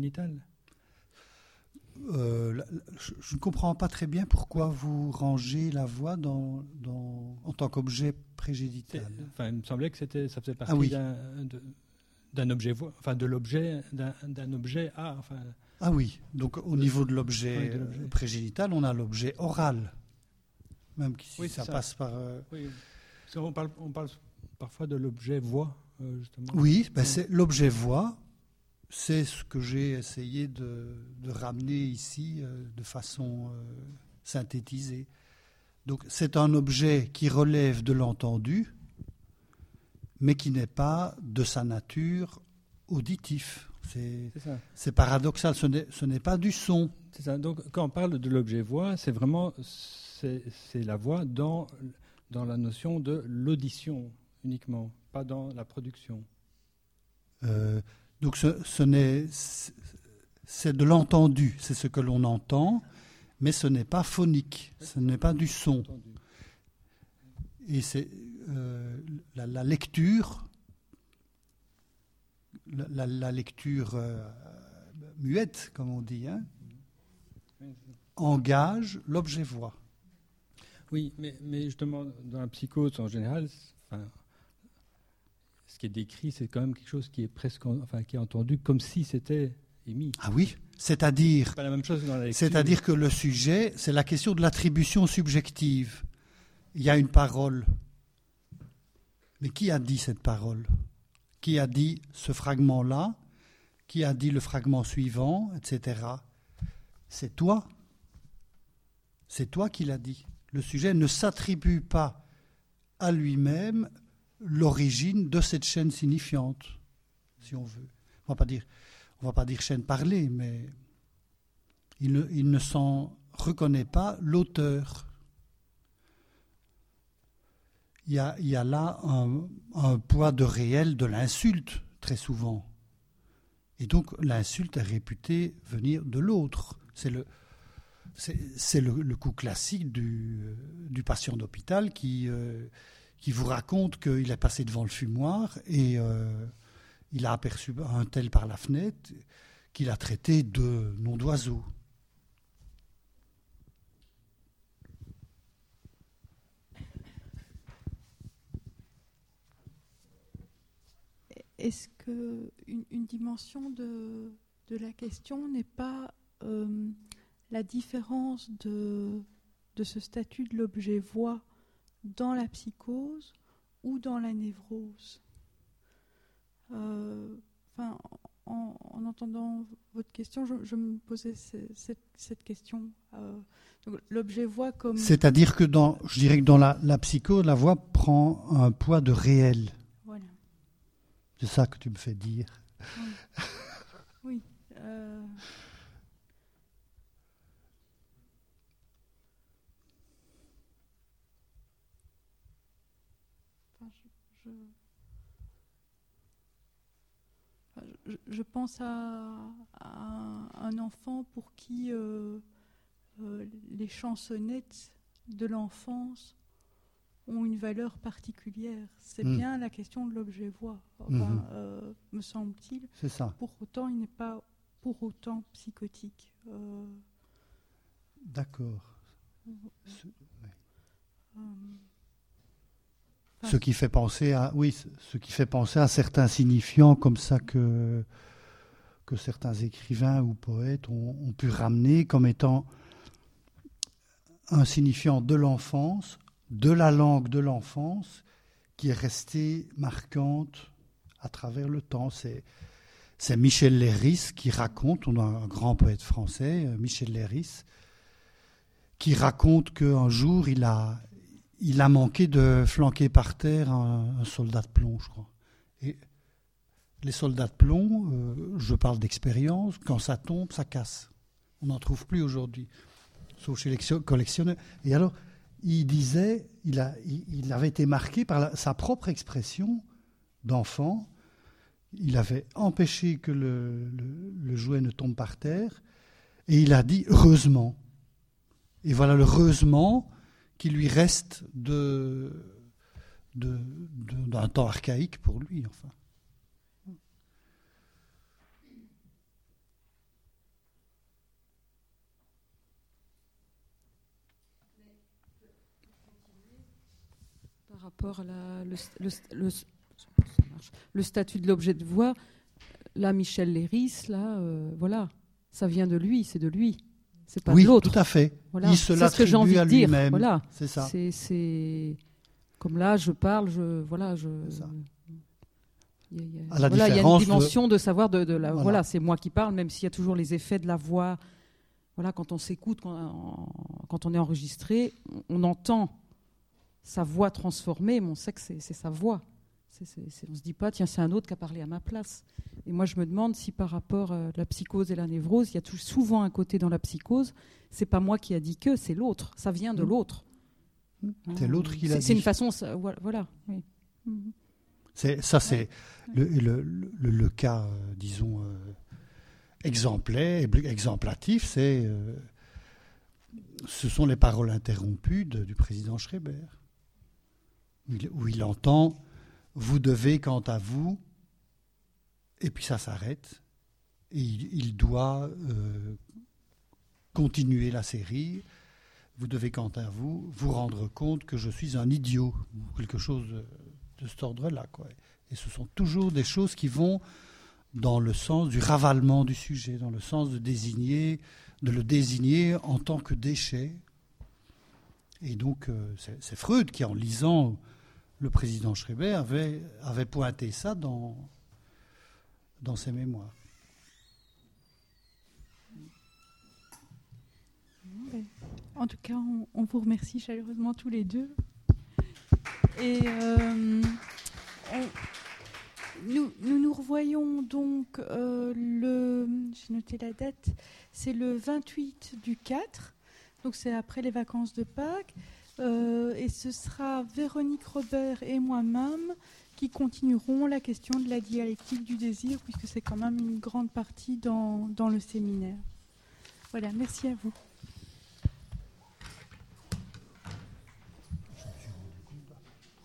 Je ne comprends pas très bien pourquoi vous rangez la voix en tant qu'objet prégénital. Il me semblait que ça faisait partie d'un objet voix, de l'objet d'un objet A. Ah oui, donc au niveau de l'objet prégénital, on a l'objet oral, même si ça passe par. Oui, on parle parfois de l'objet voix, justement. Oui, c'est l'objet voix. C'est ce que j'ai essayé de ramener ici de façon synthétisée. Donc c'est un objet qui relève de l'entendu, mais qui n'est pas de sa nature auditif. C'est paradoxal, ce n'est pas du son. C'est ça. Donc quand on parle de l'objet voix, c'est vraiment la voix dans la notion de l'audition uniquement, pas dans la production. Donc c'est de l'entendu, c'est ce que l'on entend, mais ce n'est pas phonique, ce n'est pas du son. Et c'est la lecture, la lecture muette, comme on dit, engage l'objet voix. Oui, mais justement, dans la psychose en général, ce qui est décrit, c'est quand même quelque chose qui est presque, qui est entendu comme si c'était émis. Ah oui, c'est-à-dire, pas la même chose dans la lecture. C'est-à-dire que le sujet, c'est la question de l'attribution subjective. Il y a une parole, mais qui a dit cette parole ? Qui a dit ce fragment-là ? Qui a dit le fragment suivant, etc. C'est toi. C'est toi qui l'as dit. Le sujet ne s'attribue pas à lui-même l'origine de cette chaîne signifiante, si on veut. On va pas dire chaîne parlée, mais il ne s'en reconnaît pas l'auteur. Il y a là un poids de réel de l'insulte, très souvent. Et donc l'insulte est réputée venir de l'autre. C'est le coup classique du patient d'hôpital qui vous raconte qu'il est passé devant le fumoir et il a aperçu un tel par la fenêtre qu'il a traité de nom d'oiseau. Est-ce qu'une dimension de la question n'est pas la différence de ce statut de l'objet voix dans la psychose ou dans la névrose? En entendant votre question, je me posais cette question. Donc, l'objet voix comme... C'est-à-dire que je dirais que dans la psychose, la voix prend un poids de réel. Voilà. C'est ça que tu me fais dire. Oui. Je pense à un enfant pour qui les chansonnettes de l'enfance ont une valeur particulière. C'est bien la question de l'objet voix, me semble-t-il. C'est ça. Pour autant, il n'est pas pour autant psychotique. D'accord. Ce qui fait penser à certains signifiants comme ça que certains écrivains ou poètes ont pu ramener comme étant un signifiant de l'enfance, de la langue de l'enfance, qui est restée marquante à travers le temps. C'est Michel Leiris qui raconte, on a un grand poète français, Michel Leiris, qui raconte qu'un jour, il a manqué de flanquer par terre un soldat de plomb, je crois. Et les soldats de plomb, je parle d'expérience, quand ça tombe, ça casse. On n'en trouve plus aujourd'hui, sauf chez les collectionneurs. Et alors, il disait, il avait été marqué par sa propre expression d'enfant. Il avait empêché que le jouet ne tombe par terre, et il a dit « heureusement ». Et voilà le « heureusement » qui lui reste d'un temps archaïque pour lui, enfin. Par rapport à le statut de l'objet de voix, là, Michel Leiris, là, voilà, ça vient de lui, c'est de lui. C'est pas de l'autre. Oui, tout à fait. Voilà. Il se c'est ce que j'ai envie l'attribue de à dire. lui-même. Voilà. C'est ça. C'est comme là, je parle, C'est ça. Il y À la a une différence dimension de savoir de la. Voilà. Voilà, c'est moi qui parle, même s'il y a toujours les effets de la voix. Voilà, quand on s'écoute, quand on est enregistré, on entend sa voix transformée, mais on sait que c'est sa voix. On ne se dit pas, tiens, c'est un autre qui a parlé à ma place. Et moi, je me demande si par rapport à la psychose et la névrose, il y a souvent un côté dans la psychose, c'est pas moi qui a dit que, c'est l'autre. Ça vient de l'autre. C'est l'autre qui l'a dit. C'est une façon, voilà. Oui. C'est le cas, disons, exemplaire, exemplatif, ce sont les paroles interrompues du président Schreiber, où il entend « vous devez quant à vous », et puis ça s'arrête, et il doit continuer la série. « Vous devez quant à vous vous rendre compte que je suis un idiot », ou quelque chose de cet ordre-là, quoi. Et ce sont toujours des choses qui vont dans le sens du ravalement du sujet, dans le sens de le désigner en tant que déchet. Et donc, c'est Freud qui, en lisant le président Schreiber, avait pointé ça dans ses mémoires. En tout cas, on vous remercie chaleureusement tous les deux. Et nous revoyons donc j'ai noté la date, c'est le 28 du 4, donc c'est après les vacances de Pâques, et ce sera Véronique Robert et moi-même qui continueront la question de la dialectique du désir, puisque c'est quand même une grande partie dans le séminaire. Voilà, merci à vous.